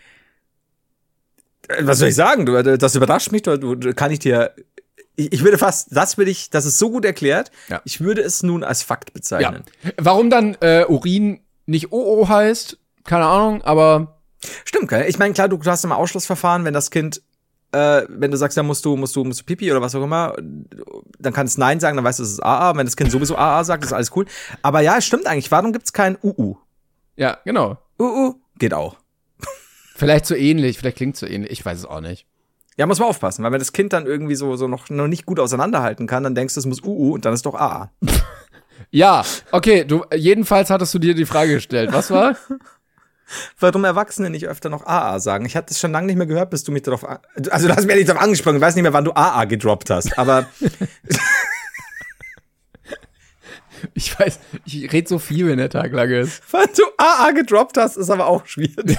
Was soll ich sagen? Das überrascht mich. Kann ich dir. Ich würde fast, das ist so gut erklärt. Ja. Ich würde es nun als Fakt bezeichnen. Ja. Warum dann Urin nicht OO heißt? Keine Ahnung, aber. Stimmt, gell? Ich meine, klar, du hast immer Ausschlussverfahren, wenn das Kind, wenn du sagst, ja, musst du Pipi oder was auch immer, dann kannst du Nein sagen, dann weißt du, es ist AA. Wenn das Kind sowieso AA sagt, ist alles cool. Aber ja, es stimmt eigentlich. Warum gibt's kein UU? Ja, genau. UU geht auch. Vielleicht so ähnlich, vielleicht klingt so ähnlich. Ich weiß es auch nicht. Ja, muss man aufpassen, weil wenn das Kind dann irgendwie so noch nicht gut auseinanderhalten kann, dann denkst du, es muss UU und dann ist doch AA. Ja, okay, jedenfalls hattest du dir die Frage gestellt. Was war? Warum Erwachsene nicht öfter noch AA sagen. Ich hatte das schon lange nicht mehr gehört, bis du mich darauf also du hast mir nicht darauf angesprochen, ich weiß nicht mehr, wann du AA gedroppt hast, aber ich weiß, ich rede so viel, wenn der Tag lang ist. wann du AA gedroppt hast, ist aber auch schwierig.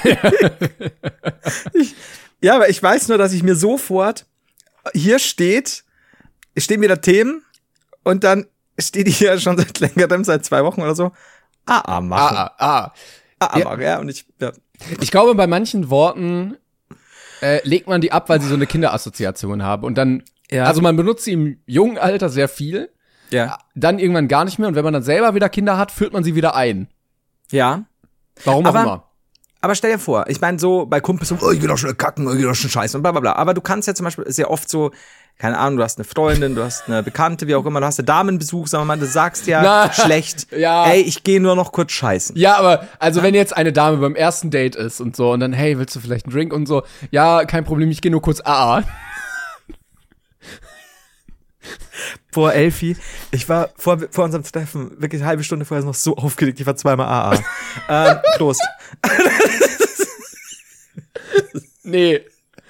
Aber ich weiß nur, dass ich mir sofort hier stehen wieder Themen und dann steht hier schon seit längerem, seit 2 Wochen oder so, AA machen. AA. Ja, und ich glaube, bei manchen Worten legt man die ab, weil sie so eine Kinderassoziation haben. Und dann, also man benutzt sie im jungen Alter sehr viel, dann irgendwann gar nicht mehr. Und wenn man dann selber wieder Kinder hat, führt man sie wieder ein. Ja. Warum auch immer. Aber stell dir vor, ich meine so bei Kumpels so, ich will doch schon kacken, ich will doch schon scheißen und bla bla bla. Aber du kannst ja zum Beispiel sehr oft so, keine Ahnung, du hast eine Freundin, du hast eine Bekannte, wie auch immer, du hast einen Damenbesuch, sagen wir mal, du sagst schlecht, ey, ich gehe nur noch kurz scheißen. Ja, aber also wenn jetzt eine Dame beim ersten Date ist und so und dann, hey, willst du vielleicht einen Drink und so, ja, kein Problem, ich gehe nur kurz AA. Boah, Elfi, ich war vor unserem Treffen wirklich eine halbe Stunde vorher noch so aufgeregt, ich war 2-mal AA. Prost. Nee,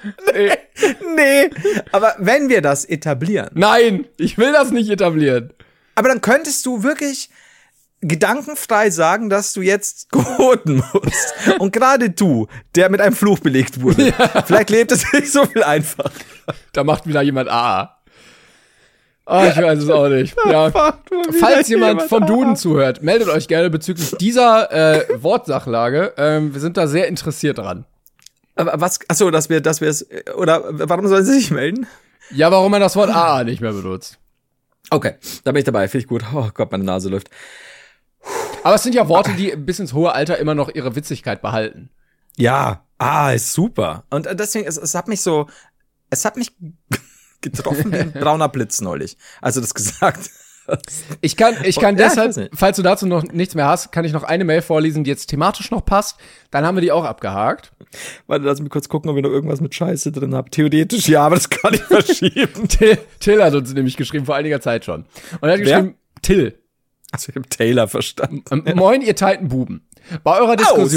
aber wenn wir das etablieren. Nein, ich will das nicht etablieren. Aber dann könntest du wirklich gedankenfrei sagen, dass du jetzt quoten musst. Und gerade du, der mit einem Fluch belegt wurde, vielleicht lebt es nicht so viel einfacher. Da macht wieder jemand AA. Oh, ich weiß es auch nicht. Ja. Falls jemand vom Duden zuhört, meldet euch gerne bezüglich dieser Wortsachlage. Wir sind da sehr interessiert dran. Aber was, achso, dass wir es, oder warum sollen sie sich melden? Ja, warum man das Wort AA nicht mehr benutzt. Okay, da bin ich dabei, finde ich gut. Oh Gott, meine Nase läuft. Aber es sind ja Worte, die bis ins hohe Alter immer noch ihre Witzigkeit behalten. Ja, ist super. Und deswegen, es hat mich getroffen wie ein brauner Blitz neulich, als du das gesagt hast. Ich kann deshalb, falls du dazu noch nichts mehr hast, kann ich noch eine Mail vorlesen, die jetzt thematisch noch passt. Dann haben wir die auch abgehakt. Warte, lass mich kurz gucken, ob ich noch irgendwas mit Scheiße drin habe. Theoretisch ja, aber das kann ich verschieben. Till hat uns nämlich geschrieben, vor einiger Zeit schon. Und er hat geschrieben, Till. Achso, ich habe Taylor verstanden. Moin, ihr Titanbuben. Bei eurer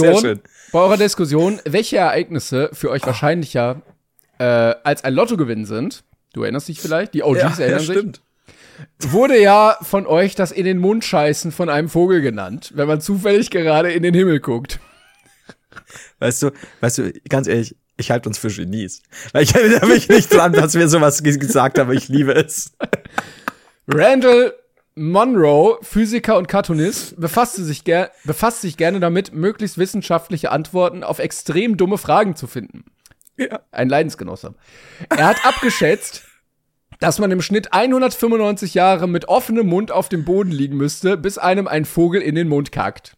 Diskussion, welche Ereignisse für euch wahrscheinlicher als ein Lottogewinn sind, du erinnerst dich vielleicht, die OGs erinnern sich, stimmt. Wurde ja von euch das in den Mund scheißen von einem Vogel genannt, wenn man zufällig gerade in den Himmel guckt. Weißt du, ganz ehrlich, ich halte uns für Genies. Weil ich erinnere mich nicht dran, dass wir sowas gesagt haben, aber ich liebe es. Randall Monroe, Physiker und Cartoonist, befasst sich gerne damit, möglichst wissenschaftliche Antworten auf extrem dumme Fragen zu finden. Ja. Ein Leidensgenosse. Er hat abgeschätzt, dass man im Schnitt 195 Jahre mit offenem Mund auf dem Boden liegen müsste, bis einem ein Vogel in den Mund kackt.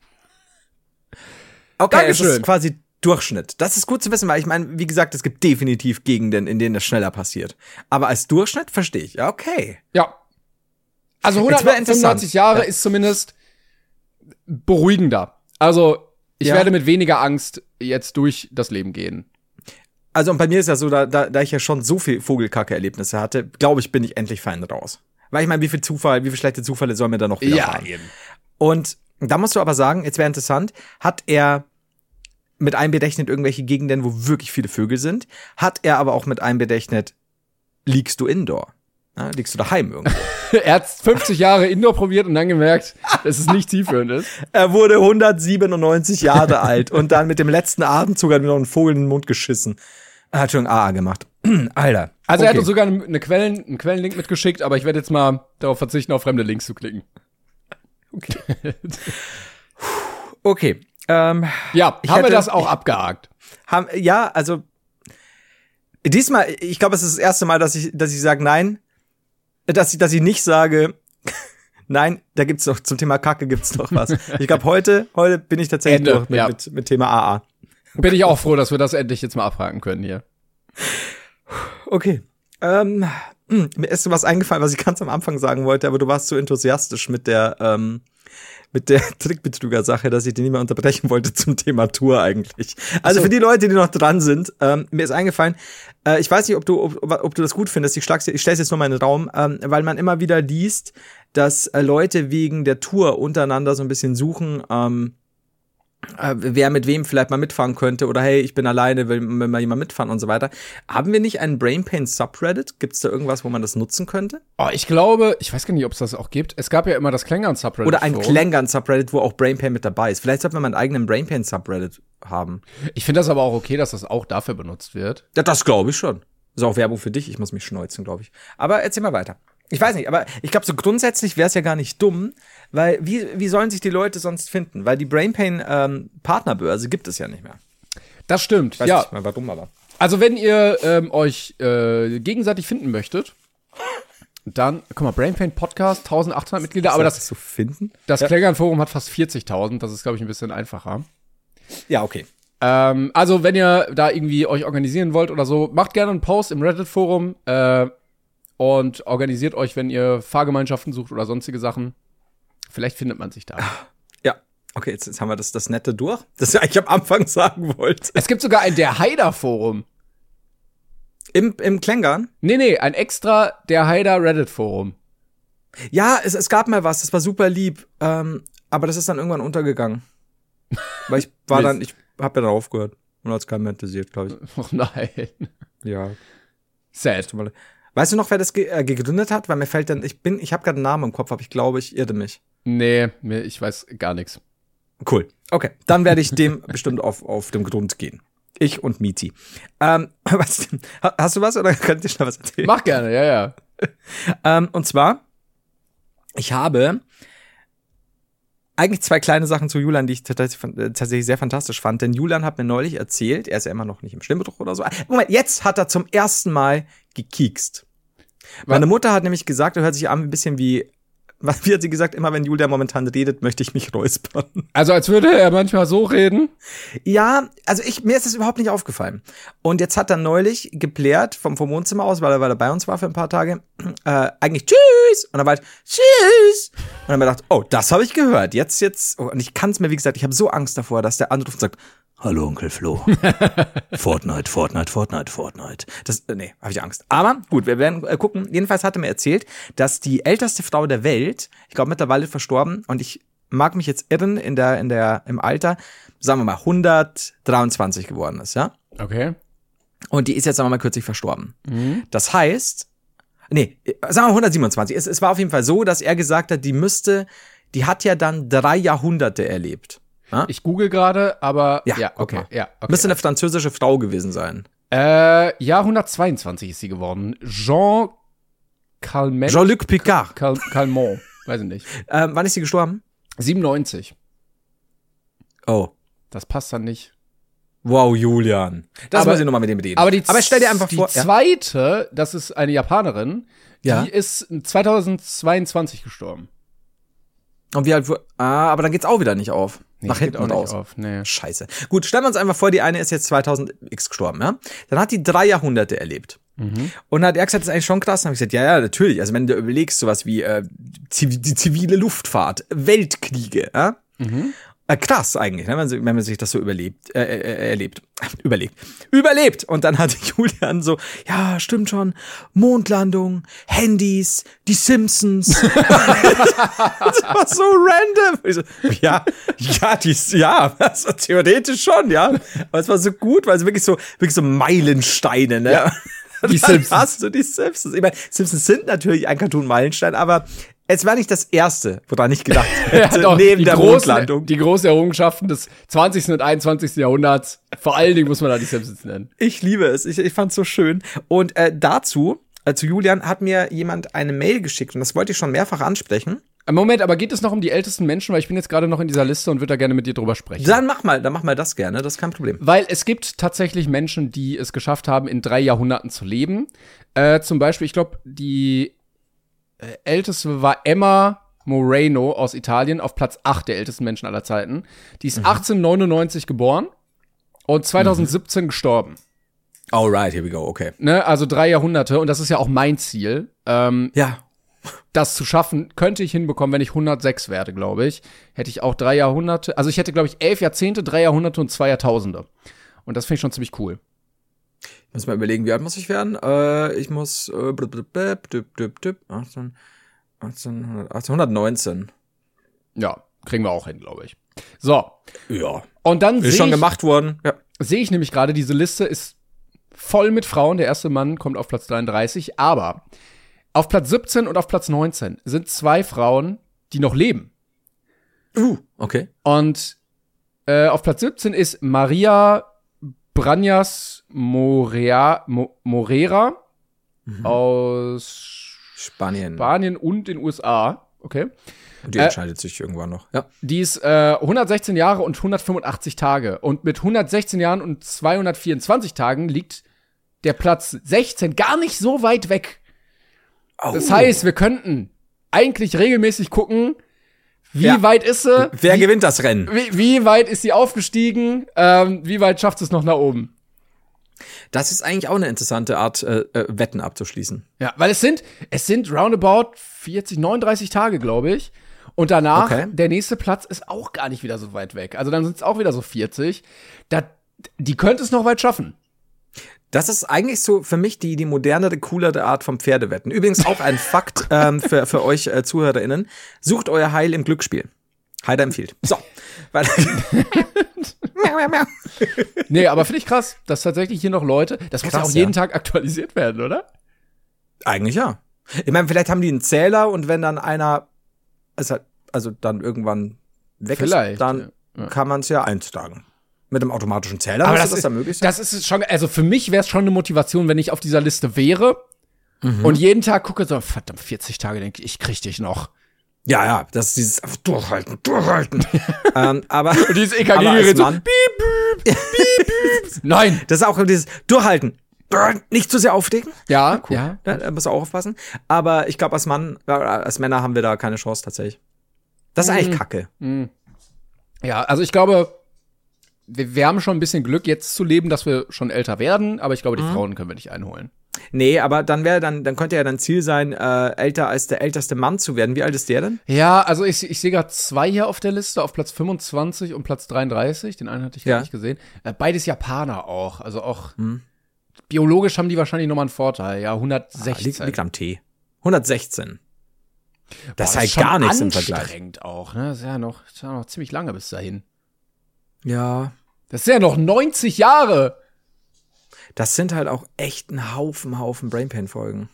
Okay, das ist quasi Durchschnitt. Das ist gut zu wissen, weil ich meine, wie gesagt, es gibt definitiv Gegenden, in denen das schneller passiert. Aber als Durchschnitt verstehe ich. Ja, okay. Ja. Also 195 Jahre ist zumindest beruhigender. Also ich werde mit weniger Angst jetzt durch das Leben gehen. Also und bei mir ist ja so, da ich ja schon so viel Vogelkacke-Erlebnisse hatte, glaube ich, bin ich endlich fein raus. Weil ich meine, wie viel schlechte Zufälle soll mir da noch widerfahren? Ja, eben. Und da musst du aber sagen, jetzt wäre interessant, hat er mit einberechnet irgendwelche Gegenden, wo wirklich viele Vögel sind? Hat er aber auch mit einberechnet, liegst du indoor? Ja, liegst du daheim irgendwo? Er hat 50 Jahre Indoor probiert und dann gemerkt, dass es nicht zielführend ist. Er wurde 197 Jahre alt und dann mit dem letzten Atemzug hat mir noch einen Vogel in den Mund geschissen. Er hat schon AA gemacht. Alter. Also er hat uns sogar einen Quellenlink mitgeschickt, aber ich werde jetzt mal darauf verzichten, auf fremde Links zu klicken. Okay. Okay. Ja, haben wir das auch abgehakt? Ja, also diesmal, ich glaube, es ist das erste Mal, dass ich sage nein, dass ich nicht sage, nein, da gibt's noch, zum Thema Kacke gibt's noch was. Ich glaube, heute bin ich tatsächlich Ende, durch mit Thema AA. Bin ich auch froh, dass wir das endlich jetzt mal abhaken können hier. Okay. Mir ist was eingefallen, was ich ganz am Anfang sagen wollte, aber du warst so enthusiastisch mit der Trickbetrüger-Sache, dass ich den nicht mehr unterbrechen wollte zum Thema Tour eigentlich. Also für die Leute, die noch dran sind, mir ist eingefallen, ich weiß nicht, ob du das gut findest, ich stell's jetzt nur mal in den Raum, weil man immer wieder liest, dass Leute wegen der Tour untereinander so ein bisschen suchen, wer mit wem vielleicht mal mitfahren könnte oder hey, ich bin alleine, will mal jemand mitfahren und so weiter. Haben wir nicht einen Brainpain Subreddit? Gibt's da irgendwas, wo man das nutzen könnte? Oh, ich glaube, ich weiß gar nicht, ob es das auch gibt. Es gab ja immer das Klängern Subreddit. Oder ein Klängern Subreddit, wo auch Brainpain mit dabei ist. Vielleicht sollte man mal einen eigenen Brainpain Subreddit haben. Ich finde das aber auch okay, dass das auch dafür benutzt wird. Ja, das glaube ich schon. Das ist auch Werbung für dich. Ich muss mich schneuzen, glaube ich. Aber erzähl mal weiter. Ich weiß nicht, aber ich glaube, so grundsätzlich wäre es ja gar nicht dumm, weil wie sollen sich die Leute sonst finden? Weil die Brainpain Partnerbörse gibt es ja nicht mehr. Das stimmt, Ich weiß nicht mal warum, aber. Also wenn ihr euch gegenseitig finden möchtet, dann, guck mal, Brainpain Podcast, 1800 Mitglieder, aber das zu finden? Das Klängern-Forum hat fast 40.000, das ist, glaube ich, ein bisschen einfacher. Ja, okay. Also wenn ihr da irgendwie euch organisieren wollt oder so, macht gerne einen Post im Reddit-Forum, und organisiert euch, wenn ihr Fahrgemeinschaften sucht oder sonstige Sachen. Vielleicht findet man sich da. Ja, okay, jetzt haben wir das Nette durch, das ich am Anfang sagen wollte. Es gibt sogar ein Der Haider-Forum. Im Klängern? Nee, ein extra Der Haider Reddit-Forum. Ja, es gab mal was, das war super lieb, aber das ist dann irgendwann untergegangen. Weil ich hab ja dann aufgehört und hat's keinen mehr interessiert, glaube ich. Oh nein. Ja. Sad. Weißt du noch, wer das gegründet hat? Weil mir fällt dann, ich habe gerade einen Namen im Kopf, aber ich glaube, ich irrte mich. Nee, ich weiß gar nichts. Cool. Okay, dann werde ich dem bestimmt auf dem Grund gehen. Ich und Miti. Hast du was oder könnt ihr schnell was erzählen? Mach gerne, ja. Und zwar, ich habe eigentlich zwei kleine Sachen zu Julian, die ich tatsächlich sehr fantastisch fand. Denn Julian hat mir neulich erzählt, er ist ja immer noch nicht im Stimmbruch oder so. Moment, jetzt hat er zum ersten Mal gekiekst. Meine Mutter hat nämlich gesagt, er hört sich an ein bisschen wie hat sie gesagt, immer wenn Julian momentan redet, möchte ich mich räuspern. Also als würde er manchmal so reden? Ja, also mir ist das überhaupt nicht aufgefallen. Und jetzt hat er neulich geplärt vom Wohnzimmer aus, weil er bei uns war für ein paar Tage, eigentlich tschüss. Und dann war halt tschüss. Und dann habe ich gedacht, oh, das habe ich gehört. Jetzt. Oh, und ich kann es mir, wie gesagt, ich habe so Angst davor, dass der anruft und sagt, hallo Onkel Flo. Fortnite. Das, nee, habe ich Angst. Aber gut, wir werden gucken. Jedenfalls hat er mir erzählt, dass die älteste Frau der Welt, ich glaube mittlerweile verstorben, und ich mag mich jetzt irren, im Alter, sagen wir mal 123 geworden ist, ja? Okay. Und die ist jetzt, sagen wir mal, kürzlich verstorben. Mhm. Das heißt, sagen wir mal 127. Es war auf jeden Fall so, dass er gesagt hat, die hat ja dann 3 Jahrhunderte erlebt. Ha? Ich google gerade, aber ja, okay. Müsste eine französische Frau gewesen sein. Ja, 122 ist sie geworden. Jean-Luc Picard. Calment, weiß ich nicht. Wann ist sie gestorben? 97. Oh. Das passt dann nicht. Wow, Julian. Das muss ich nochmal mit dem reden. Aber stell dir einfach vor. Die zweite, das ist eine Japanerin, die ist 2022 gestorben. Und wie alt aber dann geht's auch wieder nicht auf. Nee, nach hinten auch raus. Nicht auf. Nee. Scheiße. Gut, stellen wir uns einfach vor, die eine ist jetzt 2000x gestorben, ja? Dann hat die 3 Jahrhunderte erlebt. Mhm. Und dann hat er gesagt, das ist eigentlich schon krass. Dann habe ich gesagt, ja, natürlich. Also wenn du überlegst, sowas wie die zivile Luftfahrt, Weltkriege, ja? Mhm. Krass eigentlich, ne? wenn man sich das so überlegt. Und dann hatte Julian so, ja, stimmt schon, Mondlandung, Handys, die Simpsons. Das war so random. Ich so, also theoretisch schon, ja. Aber es war so gut, weil es wirklich so Meilensteine, ne? Ja. Die Simpsons. Hast du die Simpsons? Ich meine, Simpsons sind natürlich ein Cartoon-Meilenstein, aber es war nicht das erste, woran ich gedacht hätte, doch, neben der Mondlandung. Die großen Errungenschaften des 20. und 21. Jahrhunderts. Vor allen Dingen muss man da die Simpsons nennen. Ich liebe es. Ich fand's so schön. Und zu Julian hat mir jemand eine Mail geschickt und das wollte ich schon mehrfach ansprechen. Moment, aber geht es noch um die ältesten Menschen? Weil ich bin jetzt gerade noch in dieser Liste und würde da gerne mit dir drüber sprechen. Dann mach mal das gerne, das ist kein Problem. Weil es gibt tatsächlich Menschen, die es geschafft haben, in 3 Jahrhunderten zu leben. Zum Beispiel, ich glaube, die älteste war Emma Moreno aus Italien, auf Platz 8 der ältesten Menschen aller Zeiten. Die ist 1899 geboren und 2017 gestorben. Alright, here we go, okay. Ne, also 3 Jahrhunderte und das ist ja auch mein Ziel. Ja. Das zu schaffen, könnte ich hinbekommen, wenn ich 106 werde, glaube ich. Hätte ich auch 3 Jahrhunderte, also ich hätte, glaube ich, 11 Jahrzehnte, 3 Jahrhunderte und 2 Jahrtausende. Und das finde ich schon ziemlich cool. Ich muss mal überlegen, wie alt muss ich werden? Ich muss 1819. Ja, kriegen wir auch hin, glaube ich. So. Ja. Und dann ist schon gemacht worden. Ja. Sehe ich nämlich gerade, diese Liste ist voll mit Frauen. Der erste Mann kommt auf Platz 33, aber auf Platz 17 und auf Platz 19 sind 2 Frauen, die noch leben. Okay. Und auf Platz 17 ist Maria Brañas Morera aus Spanien und den USA. Okay. Und die entscheidet sich irgendwann noch. Ja. Die ist 116 Jahre und 185 Tage. Und mit 116 Jahren und 224 Tagen liegt der Platz 16 gar nicht so weit weg. Oh. Das heißt, wir könnten eigentlich regelmäßig gucken, wie weit ist sie? Wer gewinnt das Rennen? Wie weit ist sie aufgestiegen? Wie weit schafft es noch nach oben? Das ist eigentlich auch eine interessante Art, Wetten abzuschließen. Ja, weil es sind roundabout 39 Tage, glaube ich. Und danach, der nächste Platz ist auch gar nicht wieder so weit weg. Also dann sind es auch wieder so 40. Die könnte es noch weit schaffen. Das ist eigentlich so für mich die modernere, coolere Art vom Pferdewetten. Übrigens auch ein Fakt für euch ZuhörerInnen. Sucht euer Heil im Glücksspiel. Heider empfiehlt. So. Nee, aber finde ich krass, dass tatsächlich hier noch Leute, das muss ja auch jeden Tag aktualisiert werden, oder? Eigentlich ja. Ich meine, vielleicht haben die einen Zähler und wenn dann einer also dann irgendwann weg ist, dann kann man es ja eintragen. Mit einem automatischen Zähler, aber das dann möglich sein? Das ist schon, also für mich wäre es schon eine Motivation, wenn ich auf dieser Liste wäre und jeden Tag gucke, so verdammt, 40 Tage, denke ich krieg dich noch. Ja, das ist dieses einfach durchhalten. Aber und dieses EKG-Gerät so, piep, piep, piep, piep. Nein. Das ist auch dieses Durchhalten. Nicht zu sehr aufregen. Ja, cool. Ja. Da musst du auch aufpassen. Aber ich glaube, als Männer haben wir da keine Chance tatsächlich. Das ist eigentlich Kacke. Ja, also ich glaube, wir haben schon ein bisschen Glück, jetzt zu leben, dass wir schon älter werden, aber ich glaube, die Frauen können wir nicht einholen. Nee, aber dann könnte ja dein Ziel sein, älter als der älteste Mann zu werden. Wie alt ist der denn? Ja, also ich sehe gerade 2 hier auf der Liste, auf Platz 25 und Platz 33. Den einen hatte ich gar nicht gesehen. Beides Japaner auch, also auch biologisch haben die wahrscheinlich nochmal einen Vorteil. Ja, 116. Liegt am T. 116. Das ist halt gar nichts im Vergleich. Anstrengend auch, ne? Das ist ja noch ziemlich lange bis dahin. Ja. Das sind ja noch 90 Jahre. Das sind halt auch echt ein Haufen Brainpain-Folgen.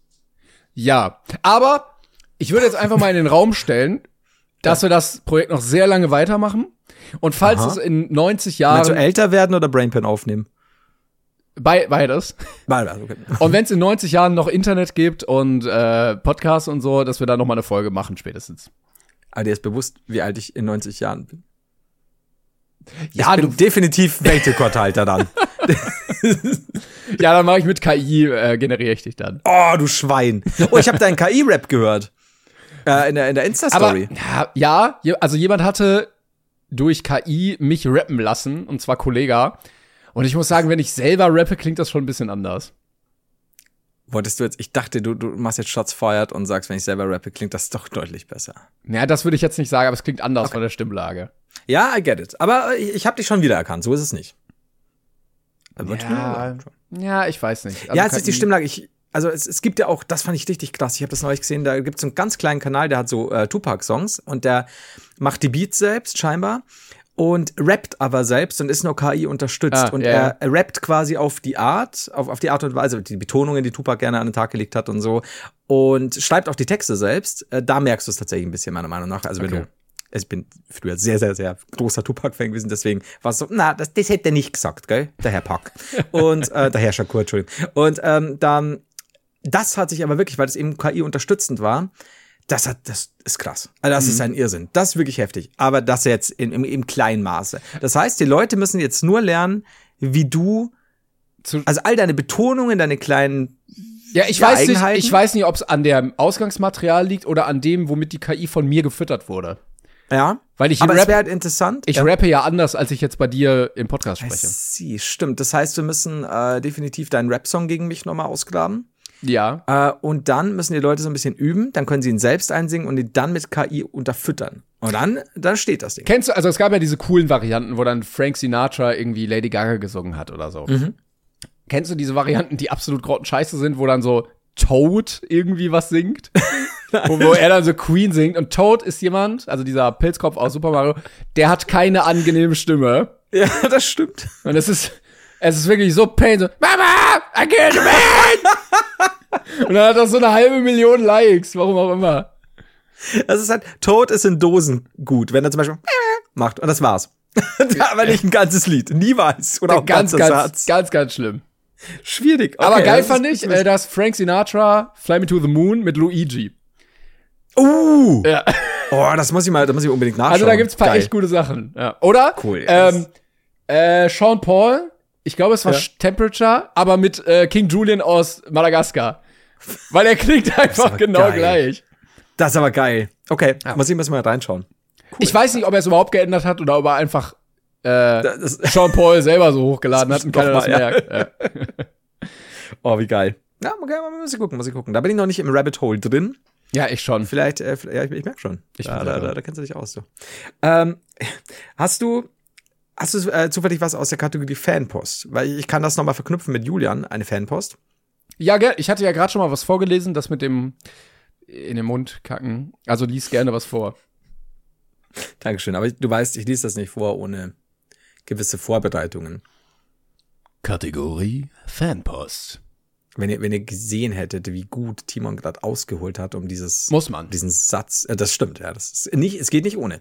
Ja, aber ich würde jetzt einfach mal in den Raum stellen, dass wir das Projekt noch sehr lange weitermachen. Und falls es in 90 Jahren... Meinst du älter werden oder Brainpain aufnehmen? Beides. Beides, okay. Und wenn es in 90 Jahren noch Internet gibt und Podcasts und so, dass wir da noch mal eine Folge machen spätestens. Aber dir ist bewusst, wie alt ich in 90 Jahren bin. Ja, ich bin definitiv Weltrekordhalter dann. Ja, dann mache ich mit KI, generiere ich dich dann. Oh, du Schwein. Oh, ich habe deinen KI-Rap gehört. In der Insta-Story. Aber, ja, also jemand hatte durch KI mich rappen lassen, und zwar Kollega. Und ich muss sagen, wenn ich selber rappe, klingt das schon ein bisschen anders. Wolltest du jetzt, ich dachte, du machst jetzt Shots fired und sagst, wenn ich selber rappe, klingt das doch deutlich besser. Ja, das würde ich jetzt nicht sagen, aber es klingt anders von der Stimmlage. Ja, I get it. Aber ich habe dich schon wiedererkannt, so ist es nicht. Ja, ich weiß nicht. Also ja, es ist die Stimmlage. Also es gibt ja auch, das fand ich richtig krass, ich habe das neulich gesehen, da gibt es so einen ganz kleinen Kanal, der hat so Tupac-Songs und der macht die Beats selbst scheinbar und rappt aber selbst und ist nur KI unterstützt. Er rappt quasi auf die Art und Weise, die Betonungen, die Tupac gerne an den Tag gelegt hat und so und schreibt auch die Texte selbst. Da merkst du es tatsächlich ein bisschen, meiner Meinung nach. Also ich bin früher sehr, sehr, sehr großer Tupac-Fan gewesen, deswegen war es so, das hätte er nicht gesagt, gell, der Herr Pack. Und der Herr Shakur, Entschuldigung. Und dann, das hat sich aber wirklich, weil das eben KI unterstützend war, Das ist krass. Also das ist ein Irrsinn. Das ist wirklich heftig. Aber das jetzt im kleinen Maße. Das heißt, die Leute müssen jetzt nur lernen, wie du, also all deine Betonungen, deine kleinen ich weiß nicht, ob es an dem Ausgangsmaterial liegt oder an dem, womit die KI von mir gefüttert wurde. Ja, weil es wäre halt interessant. Ich rappe ja anders, als ich jetzt bei dir im Podcast spreche. Stimmt. Das heißt, wir müssen definitiv deinen Rap-Song gegen mich nochmal ausgraben. Ja. Und dann müssen die Leute so ein bisschen üben, dann können sie ihn selbst einsingen und ihn dann mit KI unterfüttern. Und dann steht das Ding. Kennst du, also es gab ja diese coolen Varianten, wo dann Frank Sinatra irgendwie Lady Gaga gesungen hat oder so. Mhm. Kennst du diese Varianten, die absolut grottenscheiße sind, wo dann so Toad irgendwie was singt? wo er dann so Queen singt. Und Toad ist jemand, also dieser Pilzkopf aus Super Mario, der hat keine angenehme Stimme. Ja, das stimmt. Und es ist wirklich so pain, so, Mama, I killed a man! Und dann hat das so 500.000 Likes, warum auch immer. Das ist halt, Toad ist in Dosen gut, wenn er zum Beispiel macht, und das war's. Aber nicht ein ganzes Lied, niemals. Oder auch ein ganzer Satz. Ganz schlimm. Schwierig. Okay, aber geil fand ich, dass Frank Sinatra Fly Me to the Moon mit Luigi. Ja. Oh, das muss ich unbedingt nachschauen. Also da gibt's ein paar echt gute Sachen. Ja. Oder? Cool. Sean Paul, ich glaube, es war Temperature, aber mit King Julian aus Madagaskar. Weil er klingt einfach genau gleich. Das ist aber geil. Okay, muss ich mal reinschauen. Cool. Ich weiß nicht, ob er es überhaupt geändert hat oder ob er einfach Sean Paul selber so hochgeladen hat und keiner das merkt. Ja. Oh, wie geil. Ja, muss ich gucken. Da bin ich noch nicht im Rabbit Hole drin. Ja, ich schon. Vielleicht, ich merke schon. Da kennst du dich aus, so. Hast du zufällig was aus der Kategorie Fanpost? Weil ich kann das nochmal verknüpfen mit Julian, eine Fanpost. Ja, ich hatte ja gerade schon mal was vorgelesen, das mit dem in den Mund kacken. Also lies gerne was vor. Dankeschön, aber du weißt, ich lese das nicht vor ohne gewisse Vorbereitungen. Kategorie Fanpost. Wenn ihr gesehen hättet, wie gut Timon gerade ausgeholt hat, um diesen Satz, das stimmt, ja, es geht nicht ohne.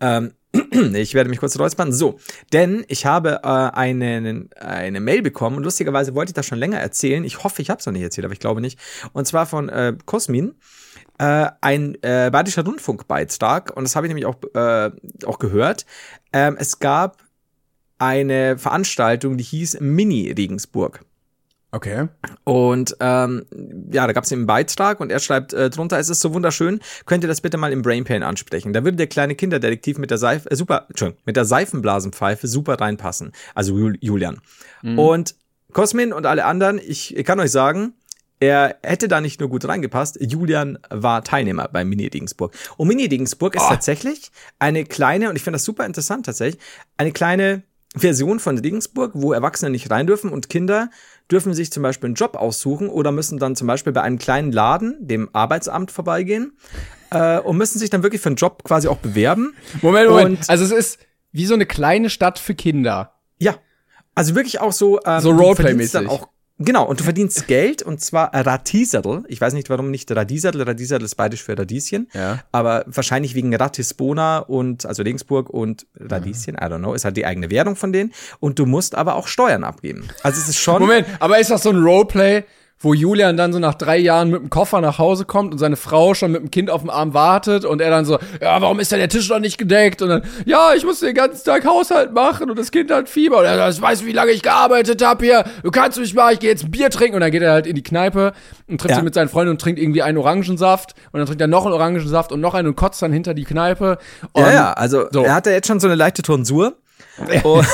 Ich werde mich kurz räuspern. So, denn ich habe eine Mail bekommen und lustigerweise wollte ich das schon länger erzählen. Ich hoffe, ich habe es noch nicht erzählt, aber ich glaube nicht. Und zwar von Cosmin, ein Badischer Rundfunkbeitrag, und das habe ich nämlich auch gehört. Es gab eine Veranstaltung, die hieß Mini Regensburg. Okay. Und da gab es einen Beitrag und er schreibt drunter, es ist so wunderschön, könnt ihr das bitte mal im Brainpain ansprechen. Da würde der kleine Kinderdetektiv mit der Seifenblasenpfeife super reinpassen. Also Julian. Mhm. Und Cosmin und alle anderen, ich kann euch sagen, er hätte da nicht nur gut reingepasst, Julian war Teilnehmer bei Mini Regensburg. Und Mini Regensburg ist tatsächlich eine kleine, und ich finde das super interessant tatsächlich, eine kleine Version von Regensburg, wo Erwachsene nicht rein dürfen und Kinder dürfen sich zum Beispiel einen Job aussuchen oder müssen dann zum Beispiel bei einem kleinen Laden, dem Arbeitsamt, vorbeigehen und müssen sich dann wirklich für einen Job quasi auch bewerben. Moment. Also es ist wie so eine kleine Stadt für Kinder. Ja, also wirklich auch so Roleplay-mäßig. Genau, und du verdienst Geld, und zwar Ratisadl. Ich weiß nicht, warum nicht Radisadl. Radisadl ist beidisch für Radieschen. Ja. Aber wahrscheinlich wegen Ratisbona also Regensburg und Radieschen, I don't know, ist halt die eigene Währung von denen. Und du musst aber auch Steuern abgeben. Also es ist schon... Moment, aber ist das so ein Roleplay, wo Julian dann so nach 3 Jahren mit dem Koffer nach Hause kommt und seine Frau schon mit dem Kind auf dem Arm wartet und er dann so, ja, warum ist denn der Tisch noch nicht gedeckt? Und dann, ja, ich muss den ganzen Tag Haushalt machen und das Kind hat Fieber. Und er sagt, ich weiß, wie lange ich gearbeitet habe hier. Du kannst mich mal, ich gehe jetzt ein Bier trinken. Und dann geht er halt in die Kneipe und trifft sich mit seinen Freunden und trinkt irgendwie einen Orangensaft. Und dann trinkt er noch einen Orangensaft und noch einen und kotzt dann hinter die Kneipe. Und also so. Er hat ja jetzt schon so eine leichte Tonsur. Und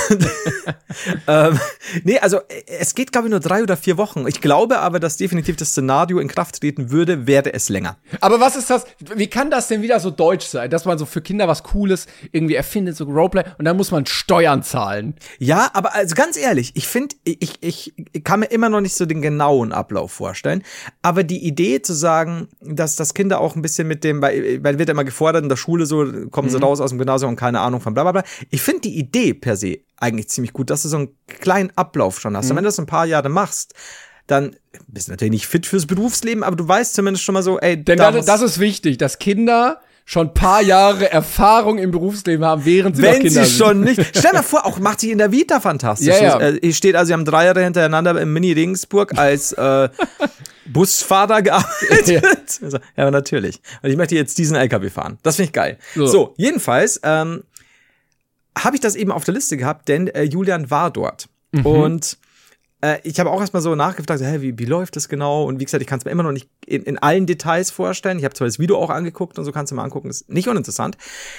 also es geht, glaube ich, nur 3 oder 4 Wochen. Ich glaube aber, dass definitiv das Szenario in Kraft treten würde, wäre es länger. Aber was ist das? Wie kann das denn wieder so deutsch sein, dass man so für Kinder was Cooles irgendwie erfindet, so Roleplay, und dann muss man Steuern zahlen? Ja, aber also ganz ehrlich, ich finde, ich kann mir immer noch nicht so den genauen Ablauf vorstellen. Aber die Idee zu sagen, dass das Kinder auch ein bisschen mit dem, weil wird ja immer gefordert in der Schule, so kommen sie raus aus dem Gymnasium und keine Ahnung von bla bla bla. Ich finde die Idee per se eigentlich ziemlich gut, dass du so einen kleinen Ablauf schon hast. Und wenn du das ein paar Jahre machst, dann bist du natürlich nicht fit fürs Berufsleben, aber du weißt zumindest schon mal so, ey, denn das ist wichtig, dass Kinder schon ein paar Jahre Erfahrung im Berufsleben haben, während sie noch Kinder sind. Wenn sie schon nicht. Stell dir mal vor, auch macht sich in der Vita fantastisch. Ja. Hier steht also, sie haben 3 Jahre hintereinander im Mini Regensburg als Busfahrer gearbeitet? Ja. Ja, natürlich. Und ich möchte jetzt diesen LKW fahren. Das finde ich geil. So jedenfalls habe ich das eben auf der Liste gehabt, denn Julian war dort. Und ich habe auch erstmal so nachgefragt, wie läuft das genau? Und wie gesagt, ich kann es mir immer noch nicht in allen Details vorstellen. Ich habe zwar das Video auch angeguckt und so, kannst du mal angucken. Ist nicht uninteressant.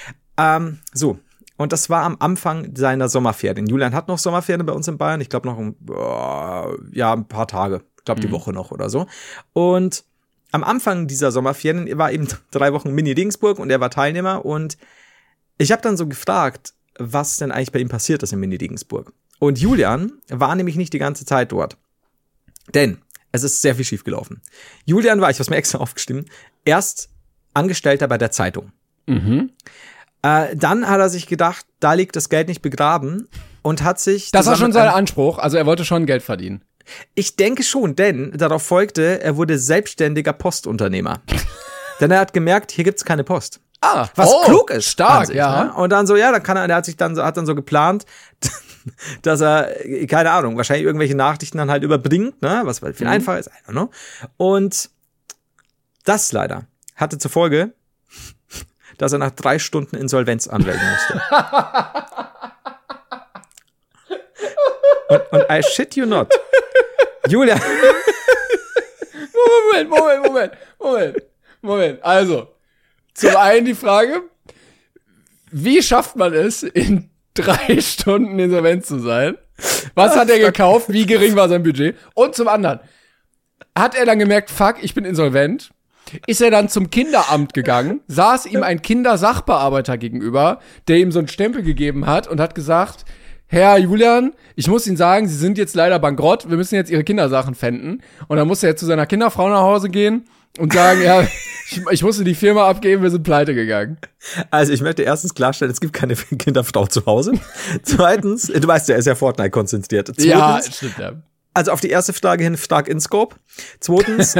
Und das war am Anfang seiner Sommerferien. Julian hat noch Sommerferien bei uns in Bayern. Ich glaube noch ein paar Tage. Ich glaube die Woche noch oder so. Und am Anfang dieser Sommerferien war eben 3 Wochen Mini-Regensburg und er war Teilnehmer. Und ich habe dann so gefragt, was denn eigentlich bei ihm passiert ist in Mini-Regensburg. Und Julian war nämlich nicht die ganze Zeit dort. Denn es ist sehr viel schiefgelaufen. Julian war, ich habe es mir extra aufgeschrieben, erst Angestellter bei der Zeitung. Dann hat er sich gedacht, da liegt das Geld nicht begraben und hat sich... Das war schon sein Anspruch, also er wollte schon Geld verdienen. Ich denke schon, denn darauf folgte, er wurde selbstständiger Postunternehmer. Denn er hat gemerkt, hier gibt's keine Post. Was klug ist. Stark, sich, ja. Ne? Und dann so, ja, hat dann so geplant, dass er, keine Ahnung, wahrscheinlich irgendwelche Nachrichten dann halt überbringt, ne, was viel einfacher ist, I don't know. Und das leider hatte zur Folge, dass er nach 3 Stunden Insolvenz anmelden musste. und I shit you not. Julian. Moment. Also, zum einen die Frage, wie schafft man es, in 3 Stunden insolvent zu sein? Was hat er gekauft? Wie gering war sein Budget? Und zum anderen, hat er dann gemerkt, fuck, ich bin insolvent? Ist er dann zum Kinderamt gegangen, saß ihm ein Kindersachbearbeiter gegenüber, der ihm so einen Stempel gegeben hat und hat gesagt, Herr Julian, ich muss Ihnen sagen, Sie sind jetzt leider bankrott, wir müssen jetzt Ihre Kindersachen pfänden. Und dann muss er jetzt zu seiner Kinderfrau nach Hause gehen und sagen, ja, ich musste die Firma abgeben, wir sind pleite gegangen. Also ich möchte erstens klarstellen, es gibt keine Kinderfrau zu Hause. Zweitens, du weißt ja, er ist ja Fortnite konzentriert. Zweitens, ja, stimmt, ja. Also auf die erste Frage hin stark in Scope. Zweitens,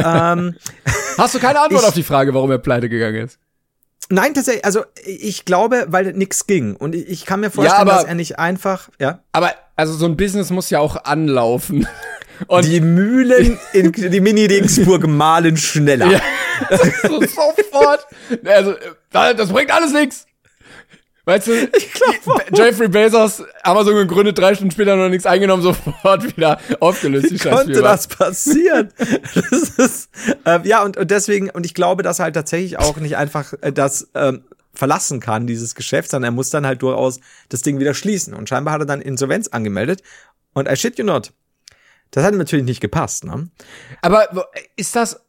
hast du keine Antwort auf die Frage, warum er pleite gegangen ist? Nein, tatsächlich, also ich glaube, weil nix ging. Und ich kann mir vorstellen, dass er nicht einfach, ja. Aber also so ein Business muss ja auch anlaufen. Und die Mühlen in die Mini-Regensburg mahlen schneller. Ja, so sofort. Also, das bringt alles nichts. Weißt du, Jeffrey Bezos, Amazon gegründet, 3 Stunden später noch nichts eingenommen, sofort wieder aufgelöst. Wie konnte das passieren? Das ist, ja, und deswegen, und ich glaube, dass er halt tatsächlich auch nicht einfach das verlassen kann, dieses Geschäft, sondern er muss dann halt durchaus das Ding wieder schließen. Und scheinbar hat er dann Insolvenz angemeldet. Und I shit you not. Das hat ihm natürlich nicht gepasst, ne? Aber ist das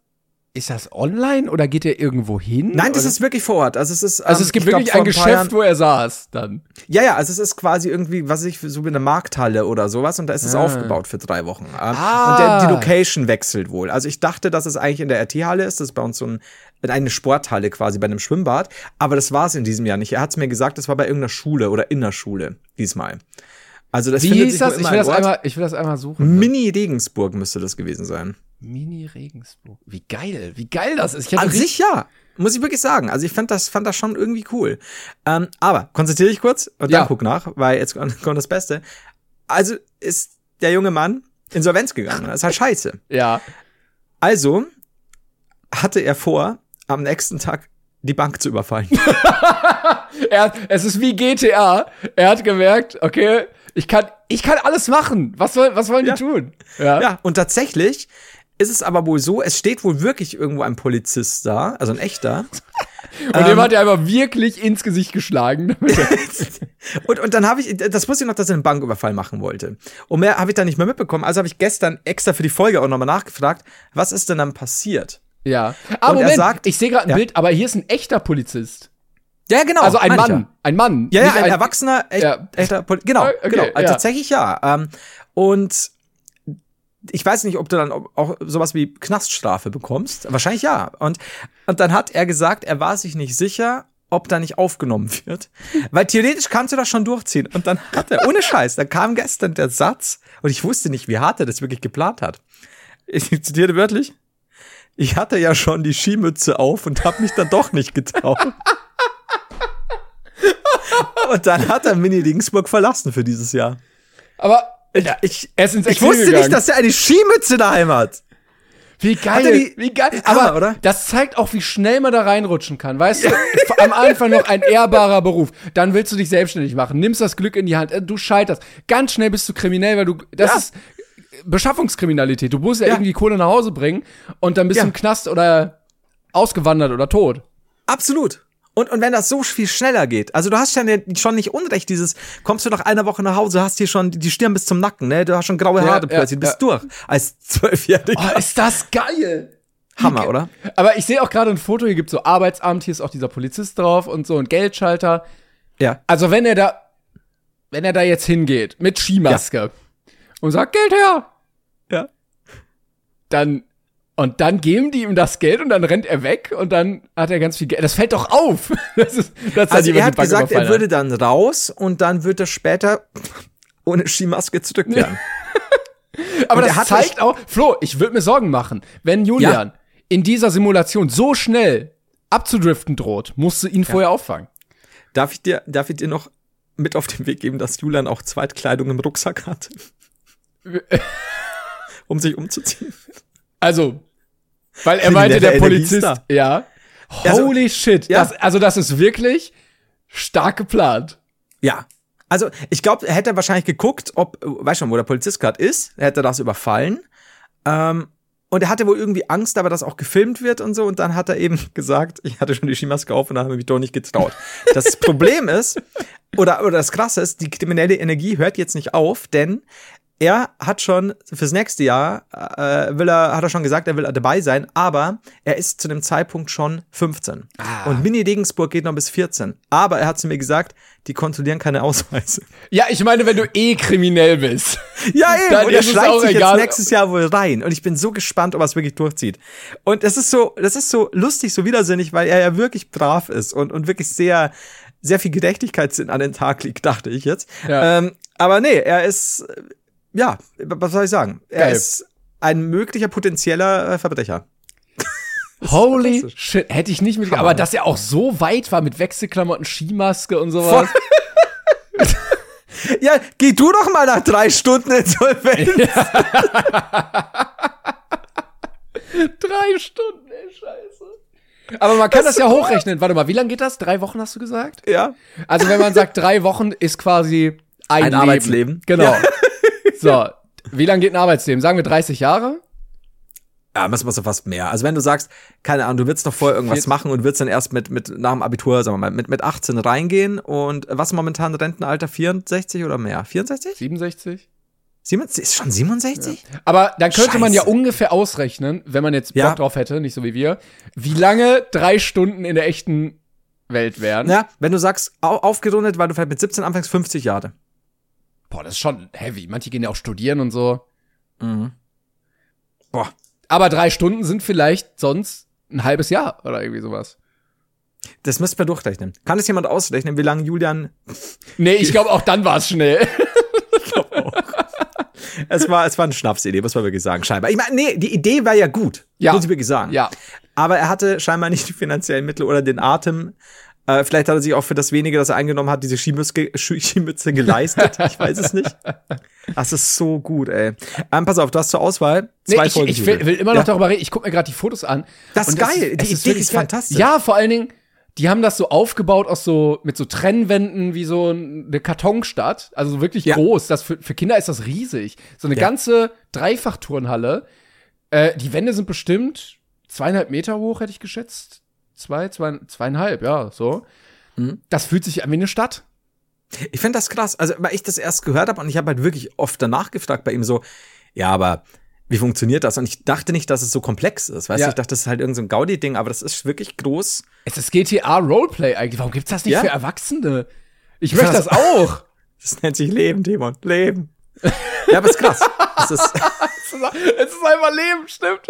online oder geht er irgendwo hin? Nein, das ist wirklich vor Ort. Also es gibt wirklich ein Geschäft, wo er saß dann. Ja, also es ist quasi irgendwie, so wie eine Markthalle oder sowas und da ist es aufgebaut für 3 Wochen. Und die Location wechselt wohl. Also ich dachte, dass es eigentlich in der RT-Halle ist. Das ist bei uns so eine Sporthalle quasi bei einem Schwimmbad. Aber das war es in diesem Jahr nicht. Er hat es mir gesagt, das war bei irgendeiner Schule oder in der Schule diesmal. Also das Wie hieß das? Ich will das einmal suchen. Mini-Regensburg müsste das gewesen sein. Mini-Regensburg. Wie geil das ist. An sich ja, muss ich wirklich sagen. Also ich fand das schon irgendwie cool. Aber konzentriere dich kurz und dann guck nach, weil jetzt kommt das Beste. Also ist der junge Mann Insolvenz gegangen. Das ist halt scheiße. Ja. Also hatte er vor, am nächsten Tag die Bank zu überfallen. Es ist wie GTA. Er hat gemerkt, okay, ich kann alles machen. Was wollen die tun? Ja, und tatsächlich ist es aber wohl so, es steht wohl wirklich irgendwo ein Polizist da, also ein echter. Und dem hat er einfach wirklich ins Gesicht geschlagen. und dann das wusste ich noch, dass er einen Banküberfall machen wollte. Und mehr habe ich dann nicht mehr mitbekommen. Also habe ich gestern extra für die Folge auch nochmal nachgefragt, was ist denn dann passiert? Ja. Und Moment, er sagt, ich sehe gerade ein Bild, aber hier ist ein echter Polizist. Ja, genau. Also ein Mann. Ein Mann. Ja, ein erwachsener, echter Polizist. Genau, okay, genau. Also tatsächlich ja. Und ich weiß nicht, ob du dann auch sowas wie Knaststrafe bekommst. Wahrscheinlich ja. Und dann hat er gesagt, er war sich nicht sicher, ob da nicht aufgenommen wird. Weil theoretisch kannst du das schon durchziehen. Und dann hat er, ohne Scheiß, da kam gestern der Satz, und ich wusste nicht, wie hart er das wirklich geplant hat. Ich zitiere wörtlich: Ich hatte ja schon die Skimütze auf und habe mich dann doch nicht getraut. Und dann hat er Mini-Regensburg verlassen für dieses Jahr. Aber ich wusste nicht, dass er eine Skimütze daheim hat. Wie geil, wie geil. Aber oder? Das zeigt auch, wie schnell man da reinrutschen kann. Weißt du, am Anfang noch ein ehrbarer Beruf. Dann willst du dich selbstständig machen, nimmst das Glück in die Hand, du scheiterst. Ganz schnell bist du kriminell, weil das ist Beschaffungskriminalität. Du musst ja irgendwie Kohle nach Hause bringen und dann bist du im Knast oder ausgewandert oder tot. Absolut. Und wenn das so viel schneller geht, also du hast ja schon nicht unrecht, kommst du nach einer Woche nach Hause, hast hier schon die Stirn bis zum Nacken, ne? Du hast schon graue Haare plötzlich, du bist durch als 12-Jähriger. Oh, ist das geil! Hammer, oder? Aber ich sehe auch gerade ein Foto, hier gibt's so Arbeitsamt, hier ist auch dieser Polizist drauf und so ein Geldschalter. Ja. Also wenn er da jetzt hingeht mit Skimaske und sagt, Geld her! Ja. Dann geben die ihm das Geld und dann rennt er weg und dann hat er ganz viel Geld. Das fällt doch auf. Also er hat gesagt, er würde dann raus und dann wird er später ohne Skimaske zurückkehren. Aber das zeigt auch, Flo, ich würde mir Sorgen machen, wenn Julian in dieser Simulation so schnell abzudriften droht, musst du ihn vorher auffangen. Darf ich dir noch mit auf den Weg geben, dass Julian auch Zweitkleidung im Rucksack hat? Um sich umzuziehen. Also, weil er meinte, der Polizist, holy shit, das ist wirklich stark geplant. Ja, also ich glaube, er hätte wahrscheinlich geguckt, weißt schon, wo der Polizist gerade ist, er hätte das überfallen, und er hatte wohl irgendwie Angst, aber dass auch gefilmt wird und so, und dann hat er eben gesagt, ich hatte schon die Skimaske auf und dann habe ich mich doch nicht getraut. Das Problem ist, oder das Krasse ist, die kriminelle Energie hört jetzt nicht auf, denn er hat schon fürs nächste Jahr, hat er schon gesagt, er will dabei sein, aber er ist zu dem Zeitpunkt schon 15. Und Mini-Regensburg geht noch bis 14. Aber er hat zu mir gesagt, die kontrollieren keine Ausweise. Ja, ich meine, wenn du kriminell bist. Ja, eben. Dann und er schleicht sich jetzt nächstes Jahr wohl rein. Und ich bin so gespannt, ob er es wirklich durchzieht. Und das ist so lustig, so widersinnig, weil er ja wirklich brav ist und wirklich sehr, sehr viel Gerechtigkeitssinn an den Tag liegt, dachte ich jetzt. Ja. Aber nee, er ist... Ja, was soll ich sagen? Er ist ein möglicher potenzieller Verbrecher. Holy shit, hätte ich nicht mitgekommen. Aber dass er auch so weit war mit Wechselklamotten, Skimaske und sowas. Ja, geh du doch mal nach 3 Stunden Insolvenz. 3 Stunden, ey, scheiße. Aber man kann das ja hochrechnen. Warte mal, wie lange geht das? 3 Wochen hast du gesagt? Ja. Also wenn man sagt, 3 Wochen ist quasi ein Arbeitsleben. Genau. Ja. So, wie lange geht ein Arbeitsleben? Sagen wir 30 Jahre? Ja, müssen wir so fast mehr. Also wenn du sagst, keine Ahnung, du willst noch vorher irgendwas machen und willst dann erst mit nach dem Abitur, sagen wir mal, mit 18 reingehen und was momentan Rentenalter, 64 oder mehr? 64? 67? 67? Ist schon 67? Ja. Aber dann könnte man ja ungefähr ausrechnen, wenn man jetzt Bock drauf hätte, nicht so wie wir, wie lange 3 Stunden in der echten Welt wären. Ja, wenn du sagst, aufgerundet, weil du vielleicht mit 17 anfängst, 50 Jahre. Boah, das ist schon heavy. Manche gehen ja auch studieren und so. Mhm. Boah. Aber 3 Stunden sind vielleicht sonst ein halbes Jahr oder irgendwie sowas. Das müsst ihr durchrechnen. Kann es jemand ausrechnen, wie lange Julian... Nee, ich glaube, auch dann war es schnell. Ich glaube auch. Es war eine Schnapsidee, muss man wirklich sagen, scheinbar. Ich meine, nee, die Idee war ja gut, muss ich wirklich sagen. Ja. Aber er hatte scheinbar nicht die finanziellen Mittel oder den Atem. Vielleicht hat er sich auch für das Wenige, das er eingenommen hat, diese Skimütze geleistet. Ich weiß es nicht. Das ist so gut, ey. Pass auf, du hast zur Auswahl 2 Folgen. Ich will immer noch darüber reden. Ich gucke mir gerade die Fotos an. Das ist geil. Die Idee ist fantastisch. Ja, vor allen Dingen, die haben das so aufgebaut mit so Trennwänden wie so eine Kartonstadt. Also wirklich groß. Für Kinder ist das riesig. So eine ganze Dreifachturnhalle. Die Wände sind bestimmt 2,5 Meter hoch, hätte ich geschätzt. 2,5, ja, so. Mhm. Das fühlt sich an wie eine Stadt. Ich finde das krass. Also, weil ich das erst gehört habe und ich habe halt wirklich oft danach gefragt bei ihm so, ja, aber wie funktioniert das? Und ich dachte nicht, dass es so komplex ist. Weißt du, ich dachte, das ist halt irgend so ein Gaudi-Ding, aber das ist wirklich groß. Es ist GTA Roleplay eigentlich. Warum gibt's das nicht für Erwachsene? Ich möchte das auch. Das nennt sich Leben, Timon. Leben. Ja, aber ist krass. Es ist einfach Leben, stimmt.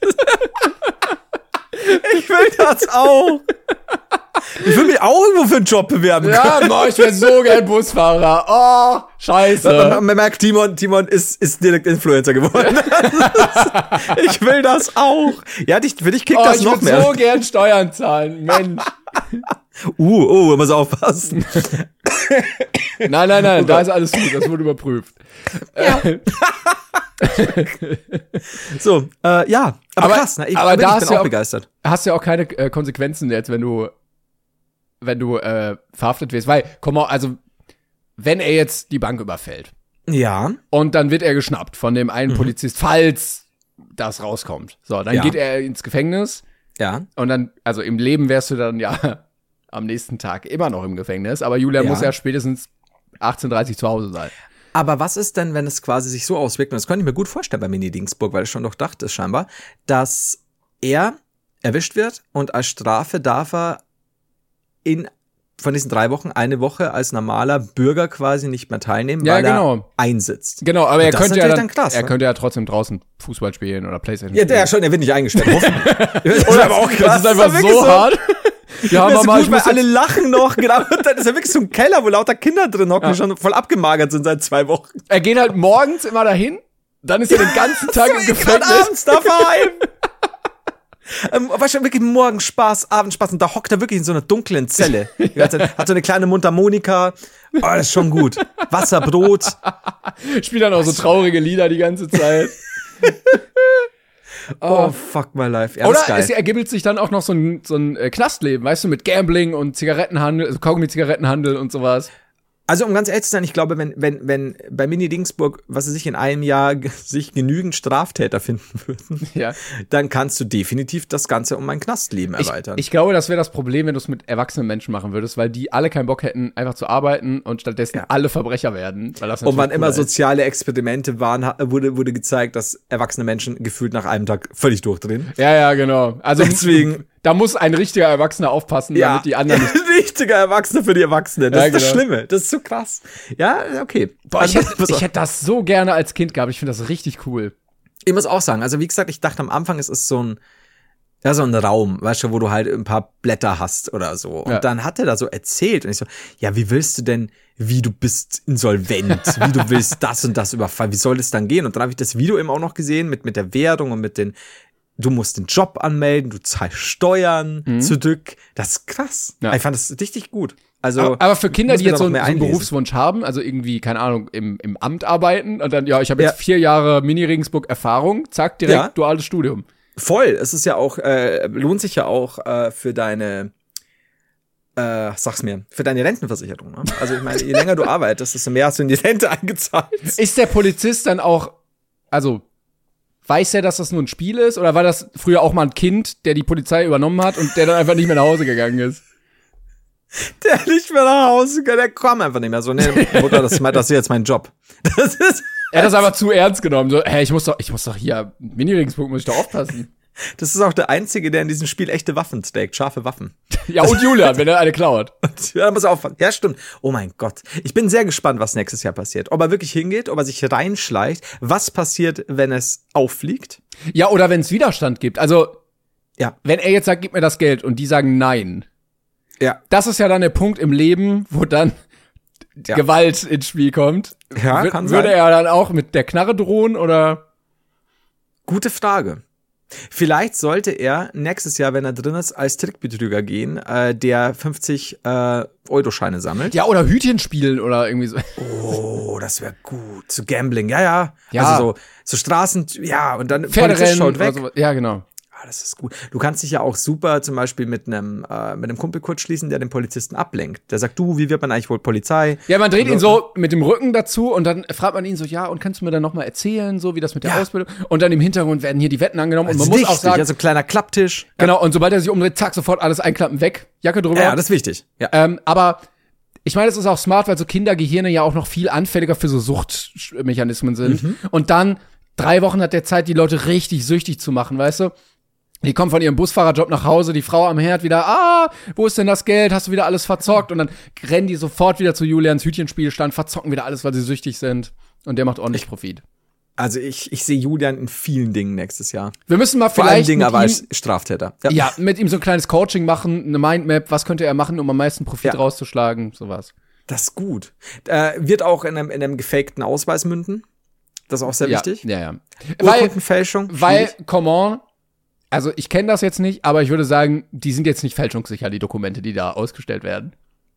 Ich will das auch. Ich will mich auch irgendwo für einen Job bewerben können. Ja, ich wäre so gern Busfahrer. Oh, scheiße. Man merkt, Timon ist direkt Influencer geworden. Ich will das auch. Ja, für dich kickt das noch mehr. Ich würde so gern Steuern zahlen, Mensch. Man muss aufpassen. Nein, da ist alles gut, das wurde überprüft. Ja. So, ja, aber krass, ne? Ich bin auch begeistert. Hast ja auch keine Konsequenzen jetzt, wenn du verhaftet wirst, weil, also, wenn er jetzt die Bank überfällt. Ja. Und dann wird er geschnappt von dem einen Polizist, falls das rauskommt. So, dann geht er ins Gefängnis. Ja. Und dann, also im Leben wärst du dann ja am nächsten Tag immer noch im Gefängnis, aber Julian muss ja spätestens 18:30 zu Hause sein. Aber was ist denn, wenn es quasi sich so auswirkt, und das könnte ich mir gut vorstellen bei Mini Dingsburg, weil es schon durchdacht ist scheinbar, dass er erwischt wird und als Strafe darf er von diesen 3 Wochen, eine Woche als normaler Bürger quasi nicht mehr teilnehmen, weil er einsitzt. Genau, aber er könnte ja dann krass, er könnte ja trotzdem draußen Fußball spielen oder Playstation spielen. Ja, der schon, er wird nicht eingestellt. Oder aber auch krass. Das ist einfach so hart. Ja, das Mama, ist gut, weil alle lachen noch, genau. Und dann ist ja wirklich so ein Keller, wo lauter Kinder drin hocken, die schon voll abgemagert sind seit 2 Wochen. Er geht halt morgens immer dahin, dann ist er den ganzen Tag im Gefängnis. Abends darf er heim. War schon wirklich morgens Spaß, abends Spaß und da hockt er wirklich in so einer dunklen Zelle. Hat so eine kleine Mundharmonika. Oh, das ist schon gut. Wasser, Brot. Spielt dann auch so traurige Lieder die ganze Zeit. Oh, fuck my life. Ja, oder es ergibt sich dann auch noch so ein Knastleben, weißt du, mit Gambling und Zigarettenhandel, also Kaugummi-Zigarettenhandel und sowas. Also um ganz ehrlich zu sein, ich glaube, wenn bei Mini Dingsburg, was sie sich in einem Jahr sich genügend Straftäter finden würden, dann kannst du definitiv das Ganze um ein Knastleben erweitern. Ich glaube, das wäre das Problem, wenn du es mit erwachsenen Menschen machen würdest, weil die alle keinen Bock hätten, einfach zu arbeiten und stattdessen alle Verbrecher werden. Weil das und wann immer soziale Experimente waren, wurde gezeigt, dass erwachsene Menschen gefühlt nach einem Tag völlig durchdrehen. Ja, genau. Also deswegen. Da muss ein richtiger Erwachsener aufpassen, damit die anderen nicht. Ein richtiger Erwachsener für die Erwachsenen. Das ist das Schlimme. Das ist so krass. Ja, okay. Boah, ich hätte das so gerne als Kind gehabt. Ich finde das richtig cool. Ich muss auch sagen, also wie gesagt, ich dachte am Anfang, es ist so ein Raum, weißt du, wo du halt ein paar Blätter hast oder so. Und dann hat er da so erzählt und ich so, ja, wie willst du denn, wie du bist insolvent, wie du willst das und das überfallen, wie soll das dann gehen? Und dann habe ich das Video eben auch noch gesehen mit der Währung und mit den du musst den Job anmelden, du zahlst Steuern zurück. Das ist krass. Ja. Ich fand das richtig gut. Also, aber für Kinder, die jetzt so einen Berufswunsch haben, also irgendwie, keine Ahnung, im Amt arbeiten und dann, ich habe jetzt 4 Jahre Mini-Regensburg Erfahrung, zack, direkt duales Studium. Voll. Es ist ja auch, lohnt sich ja auch für deine für deine Rentenversicherung. Ne? Also ich meine, je länger du arbeitest, desto mehr hast du in die Rente eingezahlt. Ist der Polizist dann auch, also weiß er, dass das nur ein Spiel ist? Oder war das früher auch mal ein Kind, der die Polizei übernommen hat und der dann einfach nicht mehr nach Hause gegangen ist? Der nicht mehr nach Hause gegangen, der kam einfach nicht mehr so. Nee, Mutter, das ist jetzt mein Job. Er hat das einfach zu ernst genommen. So, ich muss doch hier, Mini-Regensburg muss ich doch aufpassen. Das ist auch der Einzige, der in diesem Spiel echte Waffen trägt, scharfe Waffen. Ja, und Julian, wenn er eine klaut. Ja, muss er aufpassen. Ja, stimmt. Oh mein Gott. Ich bin sehr gespannt, was nächstes Jahr passiert. Ob er wirklich hingeht, ob er sich reinschleicht. Was passiert, wenn es auffliegt? Ja, oder wenn es Widerstand gibt. Also, wenn er jetzt sagt, gib mir das Geld und die sagen nein. Ja. Das ist ja dann der Punkt im Leben, wo dann Gewalt ins Spiel kommt. Ja, kann sein. Würde er dann auch mit der Knarre drohen, oder? Gute Frage. Vielleicht sollte er nächstes Jahr, wenn er drin ist, als Trickbetrüger gehen, der 50 Euroscheine sammelt. Ja, oder Hütchen spielen oder irgendwie so. Oh, das wäre gut. So Gambling, ja. Also so Straßen, und dann Pferderennen schaut weg. So, ja, genau. Das ist gut. Du kannst dich ja auch super zum Beispiel mit einem Kumpel kurz schließen, der den Polizisten ablenkt. Der sagt, wie wird man eigentlich wohl Polizei? Ja, man dreht ihn so mit dem Rücken dazu und dann fragt man ihn so, und kannst du mir dann nochmal erzählen, so wie das mit der Ausbildung? Und dann im Hintergrund werden hier die Wetten angenommen und man muss auch sagen. Ja, so ein kleiner Klapptisch. Genau, und sobald er sich umdreht, zack, sofort alles einklappen, weg, Jacke drüber. Ja, das ist wichtig. Ja. Aber ich meine, es ist auch smart, weil so Kindergehirne ja auch noch viel anfälliger für so Suchtmechanismen sind. Und dann 3 Wochen hat der Zeit, die Leute richtig süchtig zu machen, weißt du? Die kommen von ihrem Busfahrerjob nach Hause, die Frau am Herd wieder, wo ist denn das Geld? Hast du wieder alles verzockt? Und dann rennen die sofort wieder zu Julians Hütchenspielstand, verzocken wieder alles, weil sie süchtig sind. Und der macht ordentlich Profit. Also ich sehe Julian in vielen Dingen nächstes Jahr. Wir müssen mal vor vielleicht allen Dingen aber als Straftäter. Ja, mit ihm so ein kleines Coaching machen, eine Mindmap. Was könnte er machen, um am meisten Profit rauszuschlagen? Sowas. Das ist gut. Wird auch in einem gefakten Ausweis münden. Das ist auch sehr wichtig. Ja. Urkundenfälschung. Weil, come on, also ich kenne das jetzt nicht, aber ich würde sagen, die sind jetzt nicht fälschungssicher, die Dokumente, die da ausgestellt werden.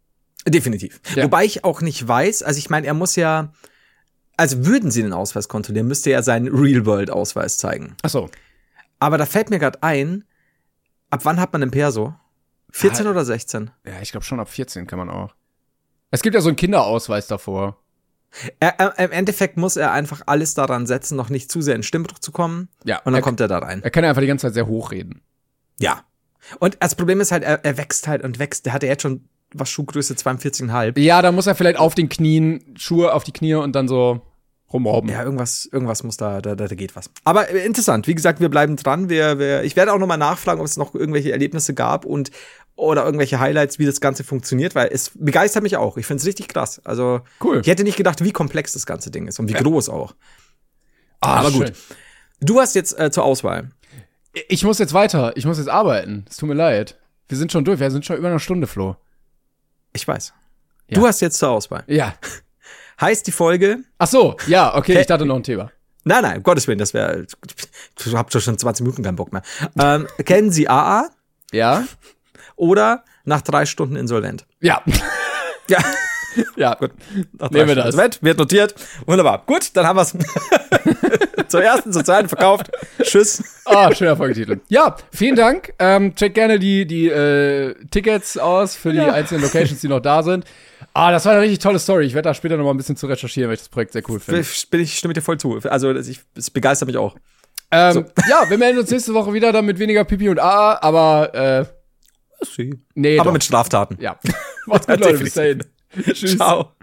Definitiv. Ja. Wobei ich auch nicht weiß, also ich meine, er muss ja, also würden sie den Ausweis kontrollieren, müsste er seinen Real-World-Ausweis zeigen. Ach so. Aber da fällt mir gerade ein, ab wann hat man den Perso? 14 oder 16? Ja, ich glaube schon ab 14 kann man auch. Es gibt ja so einen Kinderausweis davor. Im Endeffekt muss er einfach alles daran setzen, noch nicht zu sehr in Stimmbruch zu kommen. Ja. Und dann kommt er da rein. Er kann ja einfach die ganze Zeit sehr hoch reden. Ja. Und das Problem ist halt, er wächst halt und wächst. Der hatte jetzt schon was Schuhgröße 42,5. Ja, da muss er vielleicht auf den Knien, Schuhe auf die Knie und dann so rumrobben. Ja, irgendwas muss da geht was. Aber interessant. Wie gesagt, wir bleiben dran. Ich werde auch noch mal nachfragen, ob es noch irgendwelche Erlebnisse gab oder irgendwelche Highlights, wie das Ganze funktioniert, weil es begeistert mich auch. Ich finde es richtig krass. Also, cool. Ich hätte nicht gedacht, wie komplex das ganze Ding ist und wie groß auch. Aber schön. gut. Du hast jetzt zur Auswahl. Ich muss jetzt weiter. Ich muss jetzt arbeiten. Es tut mir leid. Wir sind schon durch. Wir sind schon über eine Stunde, Flo. Ich weiß. Ja. Du hast jetzt zur Auswahl. Ja. Heißt die Folge. Ach so, ja, okay, ich dachte noch ein Thema. Nein, um Gottes Willen, das wäre. Du habt schon 20 Minuten keinen Bock mehr. Kennen Sie AA? Ja? Oder nach 3 Stunden insolvent? Ja. Ja. Ja, Gut. Nach 3 nehmen wir Stunden das. insolvent, wird notiert. Wunderbar. Gut, dann haben wir es zur ersten, zur zweiten verkauft. Tschüss. Schöner Folgetitel. Ja, vielen Dank. Checkt gerne die Tickets aus für die einzelnen Locations, die noch da sind. Das war eine richtig tolle Story. Ich werde da später noch mal ein bisschen zu recherchieren, weil ich das Projekt sehr cool finde. Stimme dir voll zu. Also, es begeistert mich auch. Ja, wir melden uns nächste Woche wieder, dann mit weniger Pipi und AA, aber Nee, aber doch. mit Straftaten. Ja. Macht's gut, Leute. Bis dahin. Tschüss. Ciao.